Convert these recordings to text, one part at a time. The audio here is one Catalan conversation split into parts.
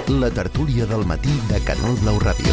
La tertúlia del matí de Canal Blau Ràdio.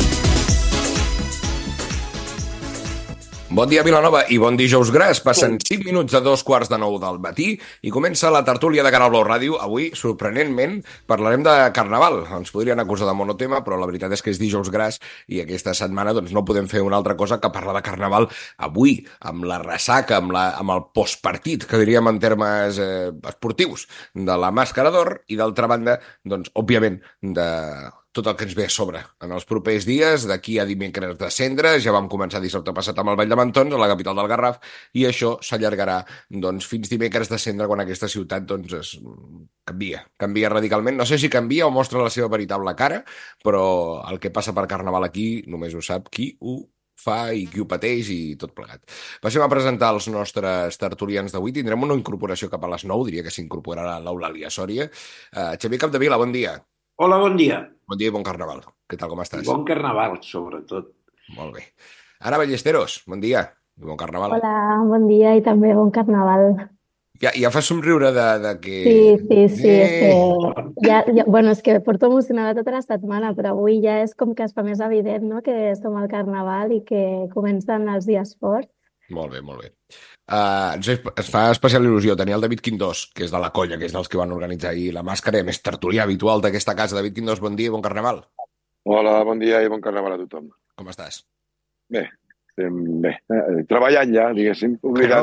Bon dia, Vilanova, i bon dijous gras. Passen 5 minuts de 2:15 del matí i comença la tertúlia de Canal Blau Ràdio. Avui, sorprenentment, parlarem de Carnaval. Ens podrien acusar de monotema, però la veritat és que és dijous gras i aquesta setmana doncs, no podem fer una altra cosa que parlar de Carnaval avui, amb la ressaca, amb el postpartit, que diríem en termes esportius, de la Màscara d'Or i, d'altra banda, doncs, òbviament, de tot el que ens ve a sobre en els propers dies, d'aquí a dimecres de Cendra. Ja vam començar dissabte passat amb el Ball de Mantons, a la capital del Garraf, i això s'allargarà doncs, fins dimecres de Cendra, quan aquesta ciutat doncs, canvia radicalment. No sé si canvia o mostra la seva veritable cara, però el que passa per Carnaval aquí només ho sap qui ho fa i qui ho pateix i tot plegat. Passem a presentar els nostres tertulians d'avui. Tindrem una incorporació cap a les 9, diria que s'incorporarà l'Eulàlia Sòria. Xavier Capdevila, bon dia. Hola, bon dia. Bon dia i bon Carnaval. Què tal, com estàs? Bon Carnaval, sobretot. Molt bé. Ana Ballesteros, bon dia i bon Carnaval. Hola, bon dia i també bon Carnaval. Ja fa somriure de que... Sí, és que porto emocionada tota la setmana, però avui ja és com que es fa més evident, no?, que som al Carnaval i que comencen els dies forts. Molt bé, molt bé. Ens fa especial il·lusió tenir el David Quindós, que és de la colla, que és dels que van organitzar ahir la Màscara, més tertulià habitual d'aquesta casa. David Quindós, bon dia i bon Carnaval. Hola, bon dia i bon Carnaval a tothom. Com estàs? Bé, estem bé. Treballant ja, diguéssim,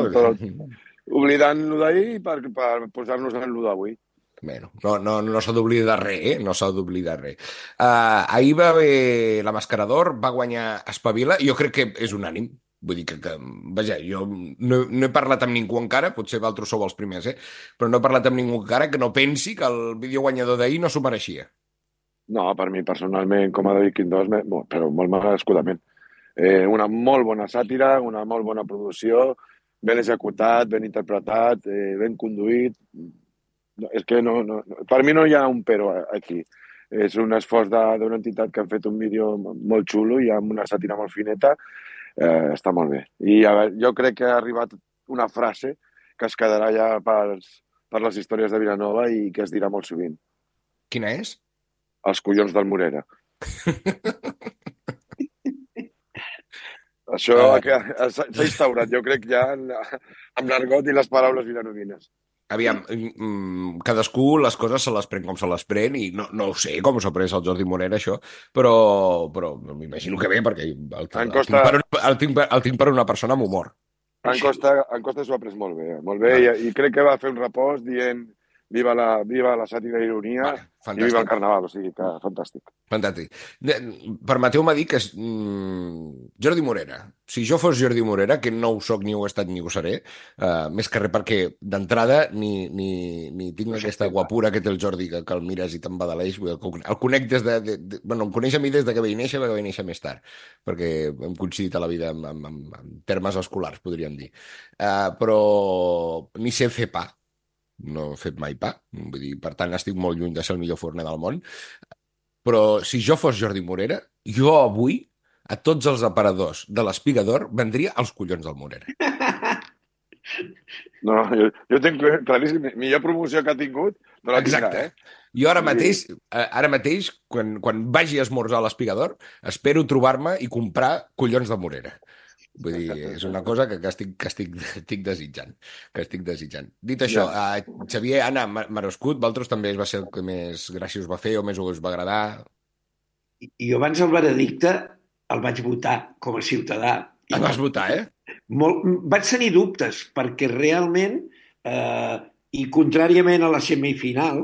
oblidant-lo d'ahir per posar-nos en lo d'avui. Bé, no s'ha d'oblidar res, no s'ha d'oblidar res. Ahir va haver la Màscara d'Or, va guanyar Espavila, i jo crec que és unànim. Vull dir que vaja, jo no he parlat amb ningú encara, potser vosaltres sou els primers, però no he parlat amb ningú encara que no pensi que el vídeo guanyador d'ahir no s'ho mereixia. No, per mi personalment, com a David Quindós, però molt merescudament. Una molt bona sàtira, una molt bona producció, ben executat, ben interpretat, ben conduït. És que per mi no hi ha un però aquí. És un esforç d'una entitat que han fet un vídeo molt xulo i amb una sàtira molt fineta. Està molt bé. I a veure, jo crec que ha arribat una frase que es quedarà ja per les històries de Vilanova i que es dirà molt sovint. Quina és? Els collons del Morera. Això s'ha instaurat, jo crec, ja amb l'argot i les paraules vilanovines. Aviam, cadascú les coses se les pren com se les pren i no ho sé com s'ha pres el Jordi Morera, això, però m'imagino que bé, perquè el tinc per una persona amb humor. En Costa s'ho ha pres molt bé, i crec que va fer un repòs dient viva la sàtira i ironia i viva el Carnaval, o sigui que fantàstic. Fantàstic. Permeteu-me dir que és Jordi Morera. Si jo fos Jordi Morera, que no ho soc, ni ho he estat, ni ho seré, més que res perquè d'entrada ni tinc aquesta guapura que té el Jordi, que el mires i te'n badaleix. El conec em coneix a mi des de que vaig néixer més tard, perquè hem coincidit a la vida en termes escolars, podríem dir. Però ni sé fer pa. No he fet mai pa, vull dir, per tant estic molt lluny de ser el millor forner del món, però si jo fos Jordi Morera, jo avui a tots els aparadors de l'Espigador vendria els collons del Morera. No, jo tinc claríssim, millor promoció que ha tingut no la tindrà. Exacte. Jo ara mateix quan vagi a esmorzar a l'Espigador, espero trobar-me i comprar collons de Morera. Vull dir, és una cosa que estic desitjant. Dit això, Xavier, Anna, merescut, vosaltres també va ser el que més gràcia us va fer o més us va agradar? Jo abans el veredicte el vaig votar com a ciutadà. El vas votar, Vaig tenir dubtes, perquè realment, i contràriament a la semifinal,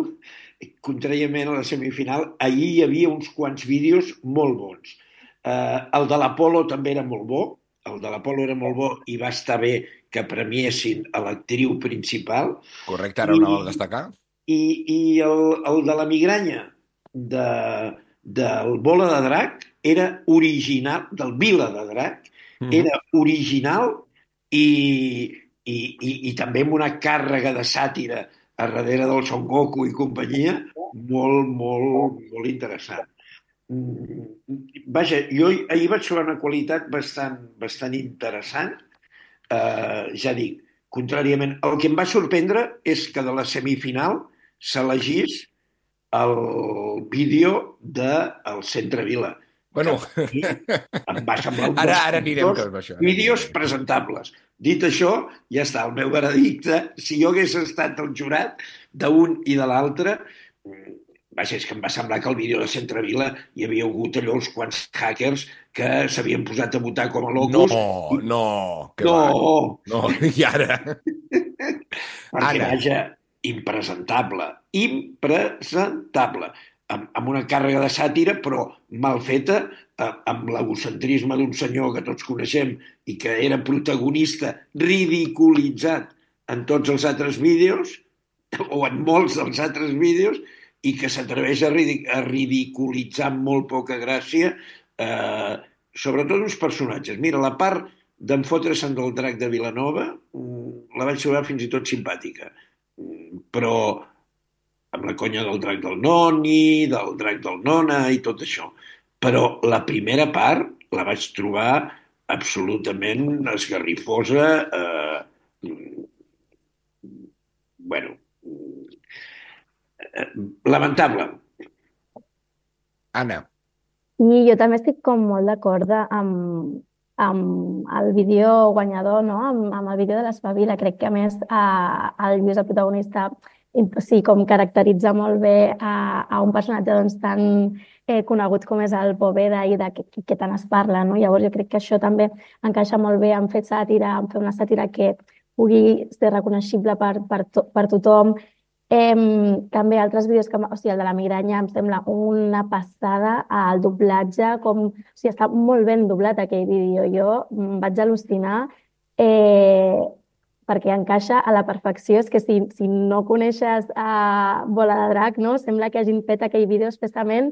ahir hi havia uns quants vídeos molt bons. El de l'Apolo també era molt bo, i va estar bé que premiessin a l'actriu principal. Correcte, ara una vol destacar. I el de la migranya del Bola de Drac era original, del Vila de Drac, era original i també amb una càrrega de sàtira a darrere del Son Goku i companyia, molt, molt, molt interessant. Vaja, jo ahir vaig trobar una qualitat bastant interessant. Ja dic, contràriament, el que em va sorprendre és que de la semifinal s'elegís el vídeo del Centre Vila. Bueno, Em va semblar un ara dels anirem tot amb això. vídeos presentables. Dit això, ja està, el meu veredicte. Si jo hagués estat el jurat d'un i de l'altre, vaja, és que em va semblar que al vídeo de Centre Vila hi havia hagut allò uns quants hackers que s'havien posat a votar com a locos. Que va. No, i ara? Perquè, vaja, impresentable. Impresentable. Amb una càrrega de sàtira, però mal feta, amb l'egocentrisme d'un senyor que tots coneixem i que era protagonista ridiculitzat en tots els altres vídeos, o en molts dels altres vídeos, i que s'atreveix a ridiculitzar amb molt poca gràcia, sobretot uns personatges. Mira, la part d'en fotre-se'n del drac de Vilanova la vaig trobar fins i tot simpàtica. Però amb la conya del drac del Noni, del drac del Nona i tot això. Però la primera part la vaig trobar absolutament esgarrifosa. Lamentable. Anna. I jo també estic com molt d'acord amb el vídeo guanyador, no? Amb el vídeo de l'Espavila. Crec que, a més, el Lluís, el protagonista, sí, com caracteritza molt bé a un personatge doncs, tan conegut com és el Poveda i de què tant es parla, no? Llavors jo crec que això també encaixa molt bé en fer sàtira, en fer una sàtira que pugui ser reconeixible per tothom. També altres vídeos, o sigui, el de la migranya em sembla una passada, el doblatge, o sigui, està molt ben doblat aquell vídeo. Jo vaig al·lucinar perquè encaixa a la perfecció. És que si no coneixes Bola de Drac, no? Sembla que hagin fet aquell vídeo expressament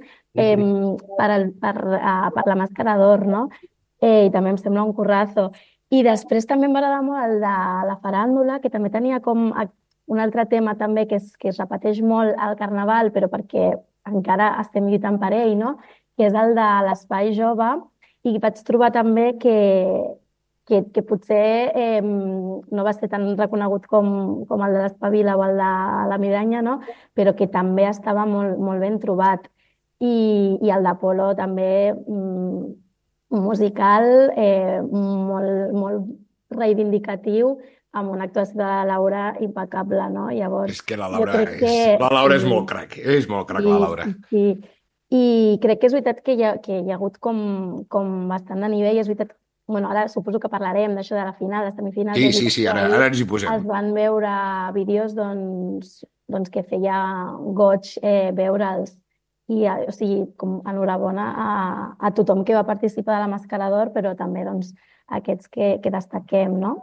per la Màscara d'Or, no? I també em sembla un currazo. I després també m'agrada molt el de la faràndula, que també tenia com un altre tema també que es repeteix molt al Carnaval, però perquè encara estem lluitant per ell, no? Que és el de l'Espai Jove, i vaig trobar també que potser no va ser tan reconegut com el de l'Espavila o el de la Migranya, no? Però que també estava molt, molt ben trobat. I el d'Apolo també musical, molt reivindicatiu, amb una actuació de la Laura impecable, no? Llavors, és que la Laura és molt crac, la Laura. Sí. I crec que és veritat que hi ha hagut com bastant de nivell. És veritat, bueno, ara suposo que parlarem d'això de la final, de semifinal. Sí, ara ens hi posem. Es van veure vídeos doncs que feia goig veure'ls. I, o sigui, com enhorabona a tothom que va participar de la Màscara d'Or, però també doncs aquests que destaquem, no?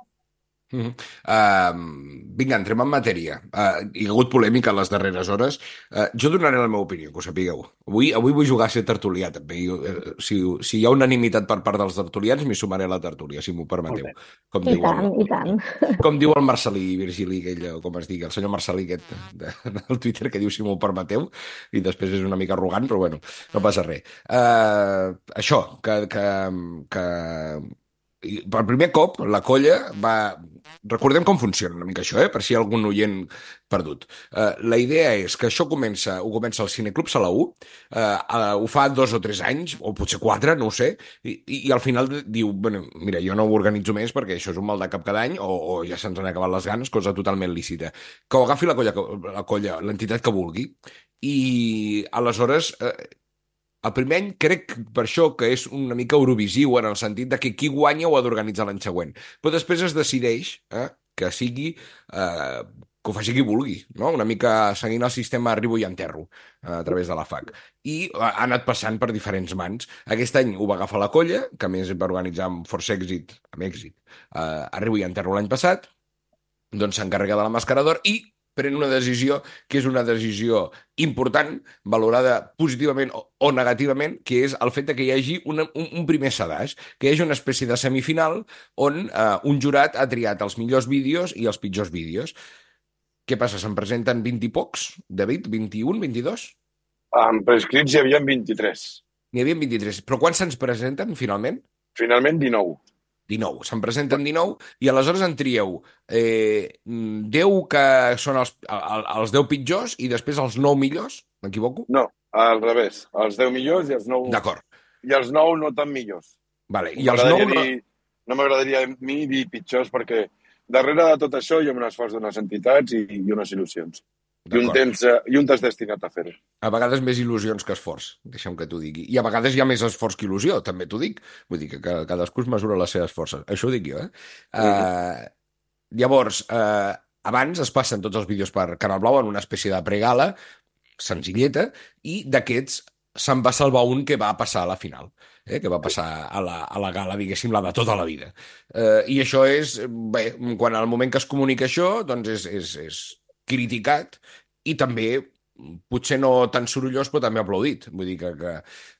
Vinga, entrem en matèria. Hi ha hagut polèmica a les darreres hores. Jo donaré la meva opinió, que ho sapigueu. Avui vull jugar a ser tertulià, també. Si hi ha unanimitat per part dels tertulians, m'hi sumaré a la tertúlia, si m'ho permeteu. I tant. Com diu el Marcelí Virgili, com es digui, el senyor Marcelí aquest del Twitter, que diu si m'ho permeteu, i després és una mica arrogant, però bueno, no passa res. Això, que per primer cop la colla va... Recordem com funciona una mica això, per si hi ha algun oient perdut. La idea és que això ho comença el Cineclub Salaú, ho fa 2 o 3 anys, o potser 4, no ho sé, i al final diu, bueno, mira, jo no ho organitzo més perquè això és un mal de cap cada any, o ja se'ns han acabat les ganes, cosa totalment lícita. Que ho agafi la colla, l'entitat que vulgui, i aleshores... El primer any crec per això que és una mica eurovisiu en el sentit de que qui guanya ho ha d'organitzar l'any següent. Però després es decideix que sigui que ho faci qui vulgui, no? Una mica seguint el sistema arribo i enterro a través de la FAC. I ha anat passant per diferents mans. Aquest any ho va agafar la colla, que a més va organitzar amb força èxit, arribo i enterro l'any passat, doncs s'encarrega de la Màscara d'Or i pren una decisió que és una decisió important, valorada positivament o negativament, que és el fet que hi hagi un primer sedàs, que hi hagi una espècie de semifinal on un jurat ha triat els millors vídeos i els pitjors vídeos. Què passa? Se'n presenten 20 i pocs, David? 21, 22? En prescrits hi havia 23. N'hi havia 23. Però quants se'ns presenten, finalment? Finalment, 19. 19. Se'n presenten 19 i aleshores en trieu 10 que són els 10 pitjors i després els 9 millors, m'equivoco? No, al revés. Els 10 millors D'acord. i els 9 no tan millors. Vale. I els 9 no... No m'agradaria a mi dir pitjors perquè darrere de tot això hi ha un esforç d'unes entitats i unes il·lusions. I un t'has destinat a fer-ho. A vegades més il·lusions que esforç, deixa'm que t'ho digui. I a vegades hi ha més esforç que il·lusió, també t'ho dic. Vull dir que cadascú es mesura les seves forces. Això ho dic jo, Llavors, abans es passen tots els vídeos per Canal Blau en una espècie de pregala senzilleta, i d'aquests se'n va salvar un que va passar a la final, que va passar a la gala, diguéssim, la de tota la vida. I això és, bé, quan al moment que es comunica això, doncs és criticat i també potser no tan sorollós però també aplaudit. Vull dir que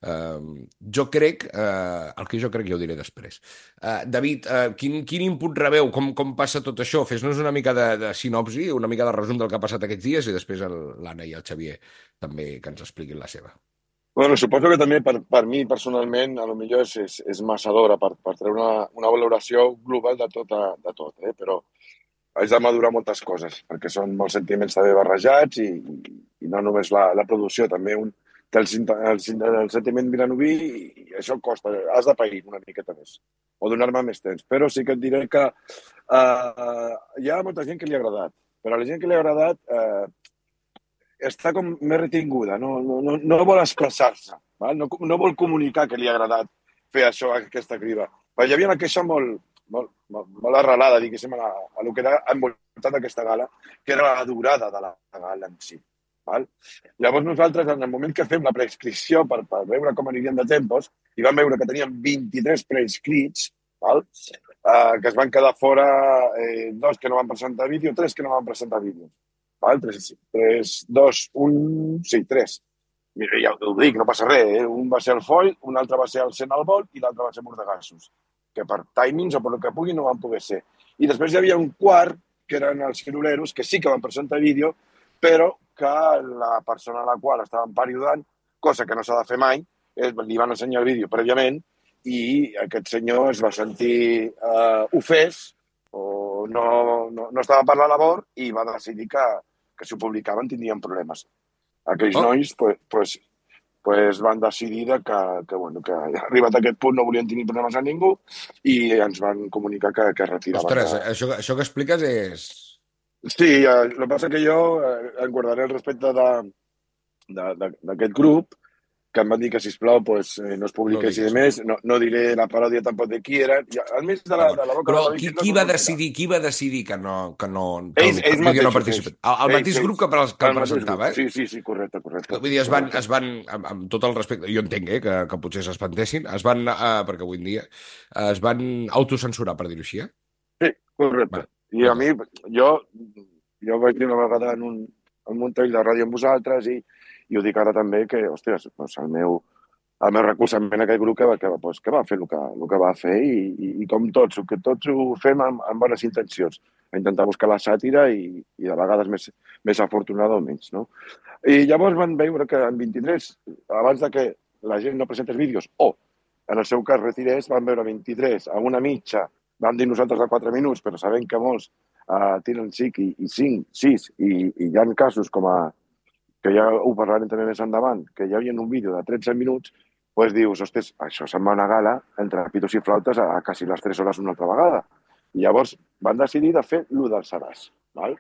jo crec, el que jo crec ja ho diré després. David, quin input rebeu? Com passa tot això? Fes-nos una mica de sinopsi, una mica de resum del que ha passat aquests dies i després l'Anna i el Xavier també que ens expliquin la seva. Bueno, suposo que també per mi personalment a lo millor és massa d'hora per treure una valoració global de tot, però haig de madurar moltes coses, perquè són molts sentiments també barrejats i no només la producció, també un té el sentiment vilanoví i això costa, has de pair una miqueta més o donar-me més temps. Però sí que et diré que hi ha molta gent que li ha agradat, però a la gent que li ha agradat està com més retinguda, no vol expressar-se, no vol comunicar que li ha agradat fer això, aquesta criba. Però hi havia una queixa molt arrelada, diguéssim, a el que era envoltat d'aquesta gala, que era la durada de la gala en si. Val? Llavors nosaltres, en el moment que fem la prescripció per veure com anirien de tempos, i vam veure que teníem 23 prescrits, val? Que es van quedar fora 2 que no van presentar vídeo, 3 que no van presentar vídeo. Val? 3, 2, 1... Sí, 3. Mira, ja ho dic, no passa res. Un va ser el Foll, un altre va ser el Sent al Vol i l'altre va ser Mordegassos, que per timings o per el que pugui no van poder ser. I després hi havia un quart, que eren els ciruleros, que sí que van presentar vídeo, però que la persona a la qual estaven periodant, cosa que no s'ha de fer mai, li van ensenyar el vídeo prèviament i aquest senyor es va sentir ofès o no estava per la labor i va decidir que si ho publicaven tindrien problemes. Aquells nois pues van decidir que arribat a aquest punt no volien tenir problemes a ningú i ens van comunicar que es retiraven. Ostres, això que expliques és... Sí, el que passa que jo em guardaré el respecte d'aquest grup, que em van dir que, sisplau, pues, no es publiqués i de més, no diré la paròdia tampoc de qui era, al més de la boca... Però qui va decidir que el vídeo no participa? El mateix grup que el presentava, Sí, correcte. Vull dir, es van, amb tot el respecte, jo entenc que potser s'espantessin, perquè avui en dia, es van autocensurar, per dir-ho així, Sí, correcte. I a mi, jo vaig dir una vegada en un tall de ràdio amb vosaltres i ho dic ara també que, ostres, doncs el meu recolzament a aquest grup que va fer el que va fer i com tots ho fem amb bones intencions, a intentar buscar la sàtira i de vegades més afortunada o menys, no? I llavors van veure que en 23, abans de que la gent no presentés vídeos o, en el seu cas, retirés, van veure 23 a una mitja, vam dir nosaltres de 4 minuts, però sabem que molts tiren 5 i 5, 6, i hi ha casos com que ja ho parlarem també més endavant, que hi havia un vídeo de 13 minuts, doncs dius, ostres, això se'n va una gala entre pitos i flautes a quasi les 3 hores una altra vegada. I llavors van decidir de fer l'1 del Seràs, val?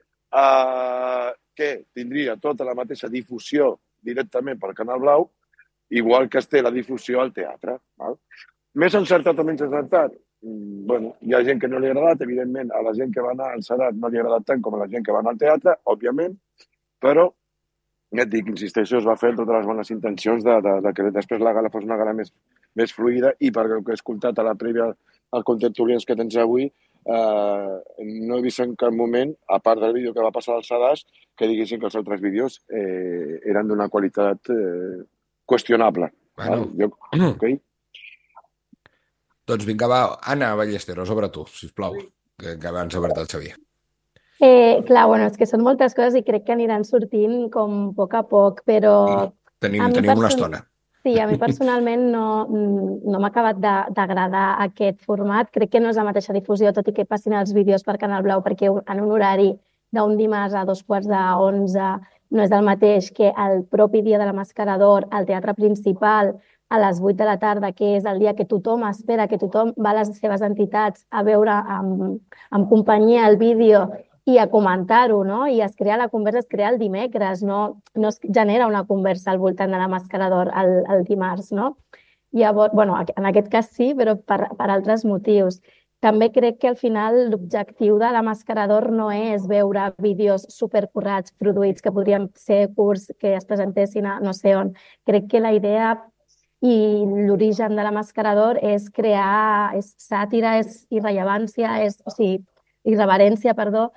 Que tindria tota la mateixa difusió directament pel Canal Blau, igual que es té la difusió al teatre, val? Més encertat o menys encertat? Bueno, hi ha gent que no li ha agradat, evidentment, a la gent que va anar al Seràs no li ha agradat tant com a la gent que va anar al teatre, òbviament, però ja et dic, insisteixo, es va fer totes les bones intencions de que després la gala fos una gala més fluida i perquè el que he escoltat a la prèvia als contertulians que tens avui no he vist en cap moment, a part del vídeo que va passar al Seràs, que diguessin que els altres vídeos eren d'una qualitat qüestionable. Bueno. Okay? Doncs vinga, va, Anna Ballesteros, obre tu, sisplau, que abans ha obert el Xavier. Clar, bueno, és que són moltes coses i crec que aniran sortint com a poc, però... Tenim una estona. Sí, a mi personalment no m'ha acabat d'agradar aquest format. Crec que no és la mateixa difusió, tot i que passin els vídeos per Canal Blau, perquè en un horari d'un dimarts a 2:45 no és el mateix que el propi dia de la Mascarador al Teatre Principal a les 8 de la tarda, que és el dia que tothom espera, que tothom va a les seves entitats a veure amb companyia el vídeo i a comentar-ho, no? I es crea la conversa, es crea el dimecres, no es genera una conversa al voltant de la Mascarador el dimarts, no? Llavors, bueno, en aquest cas sí, però per altres motius. També crec que al final l'objectiu de la Mascarador no és veure vídeos supercurrats, produïts, que podrien ser curts, que es presentessin a no sé on. Crec que la idea i l'origen de la Mascarador és crear, és sàtira, és irrellevància, o sigui, irreverència, perdó,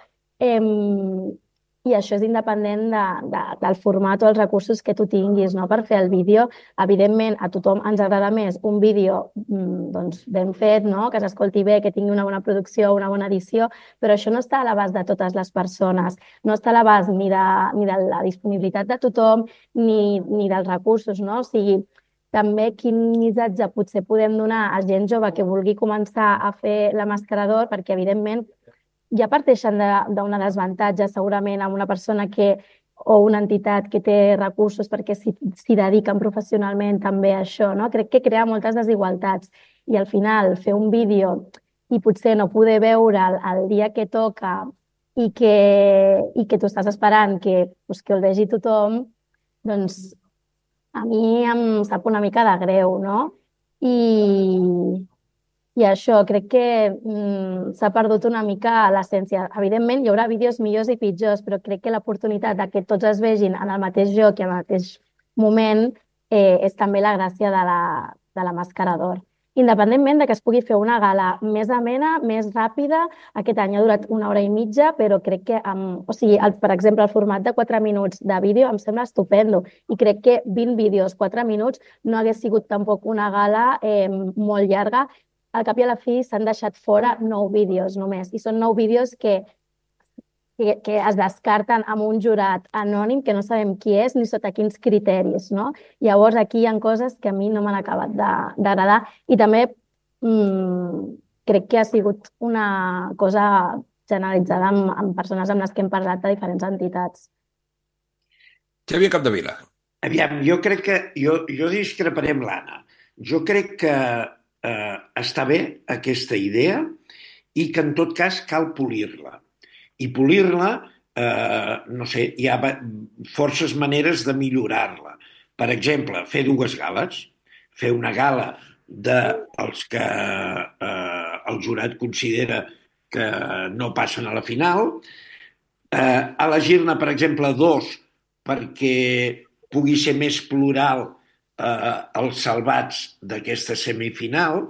i això és independent del format o els recursos que tu tinguis, no? Per fer el vídeo. Evidentment, a tothom ens agrada més un vídeo doncs, ben fet, no? Que s'escolti bé, que tingui una bona producció, una bona edició, però això no està a l'abast de totes les persones, no està a l'abast ni de la disponibilitat de tothom ni dels recursos, no? O sigui, també quin missatge potser podem donar a gent jove que vulgui començar a fer la Mascarador, perquè evidentment ja parteixen d'una desavantatge segurament amb una persona o una entitat que té recursos perquè s'hi dediquen professionalment també a això, no? Crec que crea moltes desigualtats i al final fer un vídeo i potser no poder veure'l el dia que toca i que tu estàs esperant que el vegi tothom, doncs a mi em sap una mica de greu, no? I això, crec que s'ha perdut una mica l'essència. Evidentment, hi haurà vídeos millors i pitjors, però crec que l'oportunitat de que tots es vegin en el mateix lloc i al mateix moment és també la gràcia de la Mascarador. Independentment de que es pugui fer una gala més amena, més ràpida, aquest any ha durat 1 hora i mitja, però crec que, per exemple, el format de 4 minuts de vídeo em sembla estupendo i crec que 20 vídeos, 4 minuts, no hagués sigut tampoc una gala molt llarga. Al cap i a la fi s'han deixat fora 9 vídeos només, i són 9 vídeos que es descarten amb un jurat anònim que no sabem qui és ni sota quins criteris, no? Llavors aquí hi ha coses que a mi no m'han acabat d'agradar i també crec que ha sigut una cosa generalitzada amb persones amb les que hem parlat de diferents entitats. Xavier Capdevila. Aviam, jo crec que... Jo discreparé amb l'Anna. Jo crec que està bé aquesta idea i que en tot cas cal polir-la. I polir-la, no sé, hi ha forces maneres de millorar-la. Per exemple, fer 2 gales, fer una gala dels que el jurat considera que no passen a la final, elegir-ne, per exemple, 2 perquè pugui ser més plural els salvats d'aquesta semifinal,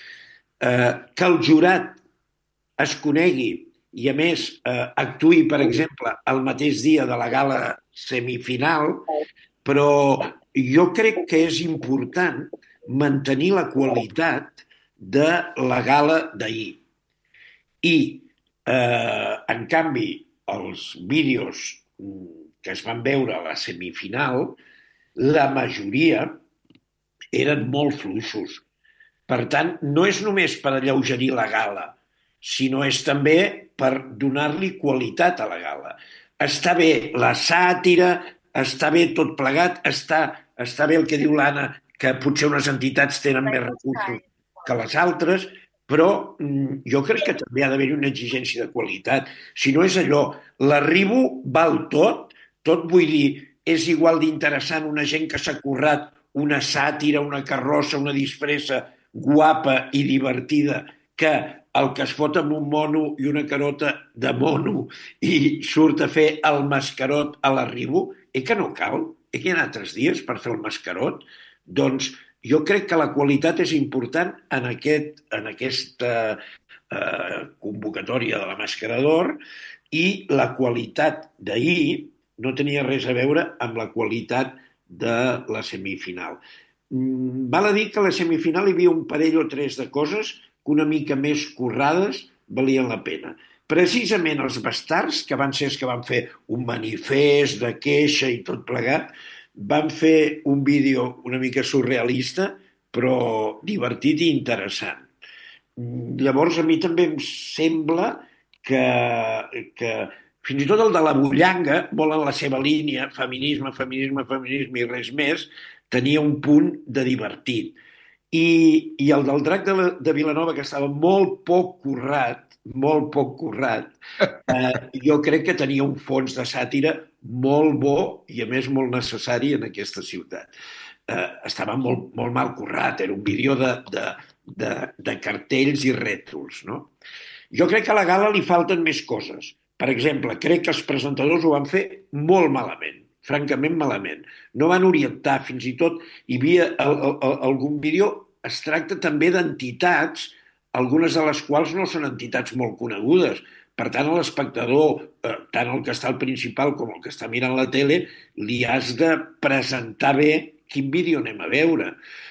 que el jurat es conegui i, a més, actuï, per exemple, el mateix dia de la gala semifinal, però jo crec que és important mantenir la qualitat de la gala d'ahir. I, en canvi, els vídeos que es van veure a la semifinal, la majoria eren molt fluixos. Per tant, no és només per alleugerir la gala, sinó és també per donar-li qualitat a la gala. Està bé la sàtira, està bé tot plegat, està bé el que diu l'Anna, que potser unes entitats tenen més recursos que les altres, però jo crec que també ha d'haver-hi una exigència de qualitat. Si no és allò, l'arribo val tot vull dir, és igual d'interessant una gent que s'ha currat una sàtira, una carrossa, una disfressa guapa i divertida que el que es fot amb un mono i una carota de mono i surt a fer el mascarot a l'arribo, que no cal? Que hi ha altres dies per fer el mascarot? Doncs jo crec que la qualitat és important en aquesta convocatòria de la Mascarador i la qualitat d'ahir no tenia res a veure amb la qualitat de la semifinal. Val a dir que a la semifinal hi havia un parell o 3 de coses que una mica més currades valien la pena. Precisament els bastards, que van ser els que van fer un manifest de queixa i tot plegat, van fer un vídeo una mica surrealista, però divertit i interessant. Llavors, a mi també em sembla que fins i tot el de la Bullanga, molt en la seva línia, feminisme, feminisme, feminisme i res més, tenia un punt de divertit. I el del drac de Vilanova, que estava molt poc currat, jo crec que tenia un fons de sàtira molt bo i, a més, molt necessari en aquesta ciutat. Estava molt mal currat, era un vídeo de cartells i rètols, no? Jo crec que a la gala li falten més coses. Per exemple, crec que els presentadors ho van fer molt malament, francament malament. No van orientar, fins i tot hi havia algun vídeo, es tracta també d'entitats, algunes de les quals no són entitats molt conegudes. Per tant, a l'espectador, tant el que està al principal com el que està mirant la tele, li has de presentar bé quin vídeo anem a veure.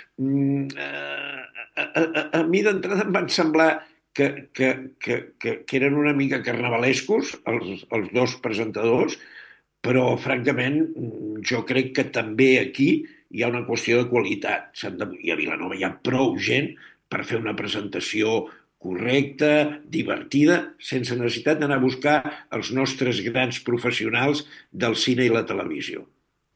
A mi d'entrada em van semblar que eren una mica carnavalescos, els dos presentadors, però, francament, jo crec que també aquí hi ha una qüestió de qualitat. I a Vilanova hi ha prou gent per fer una presentació correcta, divertida, sense necessitat d'anar a buscar els nostres grans professionals del cine i la televisió.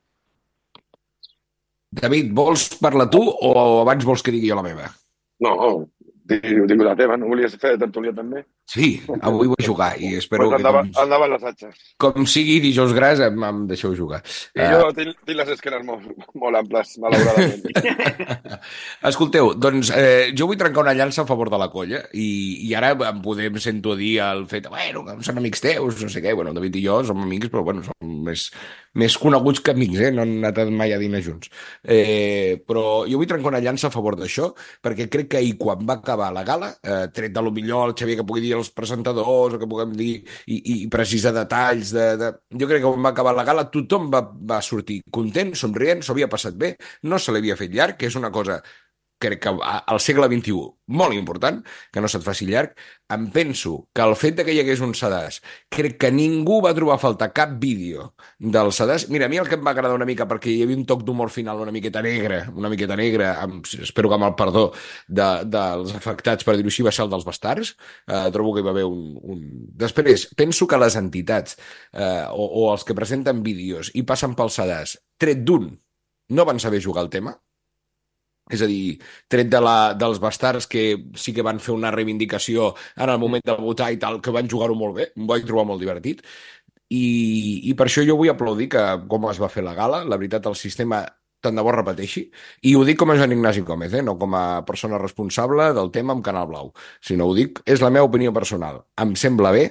David, vols parlar tu o abans vols que digui jo la meva? No, dic la teva, no volies fer de tertúlia també? Sí, avui vull jugar i espero pues que endavant les atxes. com sigui dijous gras em deixeu jugar. I jo tinc les esquenes molt amples, malauradament. Escolteu, doncs jo vull trencar una llança a favor de la colla i ara em podem sento dir el fet, bueno, que són amics teus, no sé què, bueno, David i jo som amics, però bueno, som més coneguts que amics, no han anat mai a dinar junts. Però jo vull trencar una llança a favor d'això, perquè crec que ahir quan va acabar la gala, tret de lo millor el Xavier que pugui dir els presentadors o que puguem dir i precisar detalls jo crec que quan va acabar la gala tothom va sortir content, somrient, s'ho havia passat bé, no se l'havia fet llarg, que és una cosa crec que al segle XXI molt important, que no se't faci llarg. Em penso que el fet de que hi hagués un sedàs, crec que ningú va trobar a faltar cap vídeo del sedàs. Mira, a mi el que em va agradar una mica, perquè hi havia un toc d'humor final una miqueta negre, espero que amb el perdó dels afectats, per dir-ho així, va ser el dels bastards. Trobo que hi va haver Després, penso que les entitats o els que presenten vídeos i passen pel sedàs, tret d'un, no van saber jugar el tema. És a dir, tret dels bastards que sí que van fer una reivindicació en el moment de votar i tal, que van jugar-ho molt bé, em vaig trobar molt divertit. I per això jo vull aplaudir que com es va fer la gala, la veritat el sistema tant de bo repeteixi, i ho dic com a Joan Ignasi Gómez, no com a persona responsable del tema amb Canal Blau, sinó ho dic, és la meva opinió personal. Em sembla bé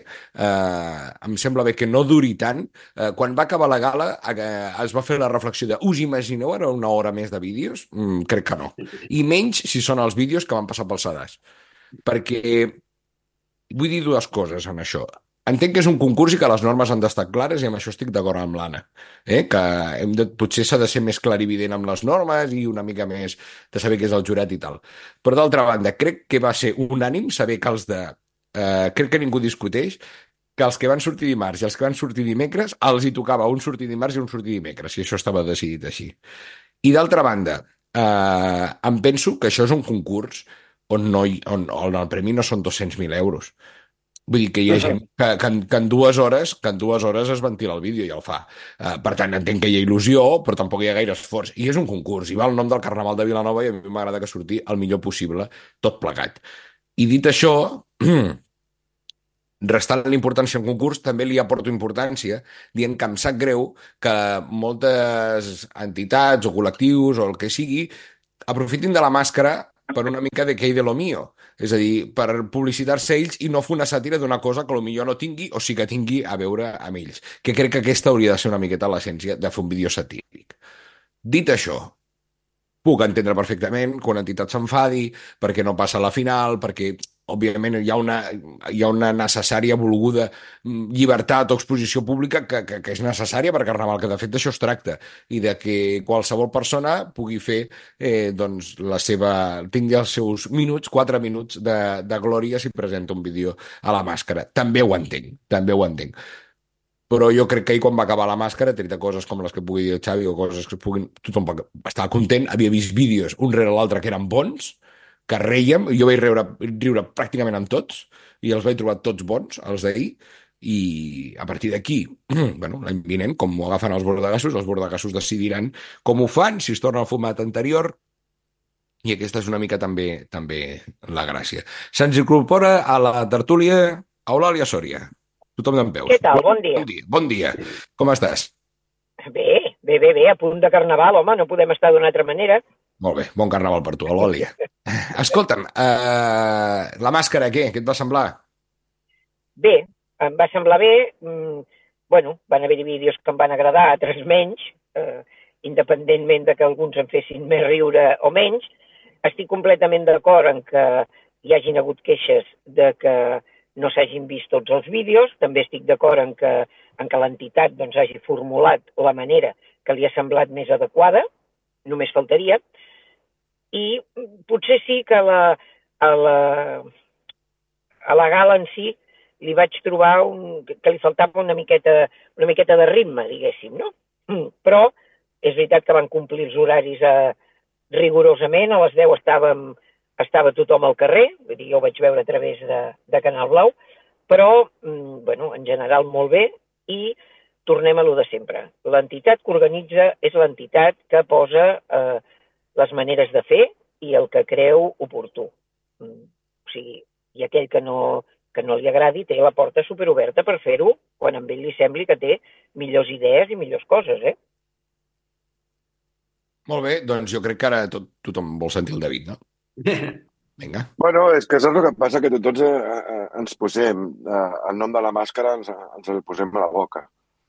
que no duri tant. Quan va acabar la gala es va fer la reflexió de us imagineu ara una hora més de vídeos? Crec que no. I menys si són els vídeos que van passar pel sedàs. Perquè vull dir dues coses en això. Entenc que és un concurs i que les normes han d'estar clares i amb això estic d'acord amb l'Anna. Que potser s'ha de ser més clarivident amb les normes i una mica més de saber què és el jurat i tal. Però d'altra banda, crec que va ser unànim saber que crec que ningú discuteix que els que van sortir dimarts i els que van sortir dimecres els hi tocava un sortir dimarts i un sortir dimecres, i això estava decidit així. I d'altra banda, em penso que això és un concurs on el premi no són 200.000 euros. Vull dir que hi ha gent que en 2 hores es ventila el vídeo i el fa. Per tant, entenc que hi ha il·lusió, però tampoc hi ha gaire esforç. I és un concurs, i va el nom del Carnaval de Vilanova i a mi m'agrada que surti el millor possible, tot plegat. I dit això, restant l'importància al concurs, també li aporto importància dient que em sap greu que moltes entitats o col·lectius o el que sigui aprofitin de la màscara per una mica de que hi de lo mío. És a dir, per publicitar-se ells i no fer una sàtira d'una cosa que potser no tingui o sí que tingui a veure amb ells. Que crec que aquesta hauria de ser una miqueta l'essència de fer un vídeo satíric. Dit això, puc entendre perfectament que una entitat s'enfadi perquè no passa a la final, perquè òbviament hi ha una necessària volguda llibertat o exposició pública que és necessària per Carnaval, que de fet d'això es tracta, i de que qualsevol persona pugui fer tingui els seus 4 minuts de glòria si presenta un vídeo a la màscara. També ho entenc. però jo crec que ahir quan va acabar la màscara, tret de coses com les que pugui dir el Xavi o coses que puguin... Tothom estava content, havia vist vídeos un rere l'altre que eren bons, que rèiem, jo vaig riure pràcticament amb tots, i els vaig trobar tots bons, els d'ahir, i a partir d'aquí, bueno, l'any vinent, com ho agafen els bordegassos decidiran com ho fan, si es torna al format anterior, i aquesta és una mica també la gràcia. Se'ns incorpora a la tertúlia Eulàlia Sòria. Tothom d'en peus. Què tal? Bon dia. Bon dia. Com estàs? Bé, a punt de carnaval, home, no podem estar d'una altra manera. Molt bé, bon carnaval per tu, Eulàlia. Escolta'm, la màscara, què? Què et va semblar? Bé, em va semblar bé. Bueno, van haver-hi vídeos que em van agradar, altres menys, independentment de que alguns em fessin més riure o menys. Estic completament d'acord en que hi hagin hagut queixes de que no s'hagin vist tots els vídeos. També estic d'acord en que l'entitat doncs, hagi formulat la manera que li ha semblat més adequada, només faltaria. I potser sí que a la gala en si li vaig trobar que li faltava una miqueta de ritme, diguéssim, no? Però és veritat que van complir els horaris rigorosament, a les 10 estava tothom al carrer, vull dir, jo ho vaig veure a través de Canal Blau, però, bueno, en general molt bé, i tornem a lo de sempre. L'entitat que organitza és l'entitat que posa les maneres de fer i el que creu oportú. O sigui, i aquell que no li agradi té la porta superoberta per fer-ho quan a ell li sembli que té millors idees i millors coses, eh? Molt bé, doncs jo crec que ara tothom vol sentir el David, no? Vinga. Bueno, és que saps el que passa? Que tots ens posem el nom de la màscara, ens el posem a la boca.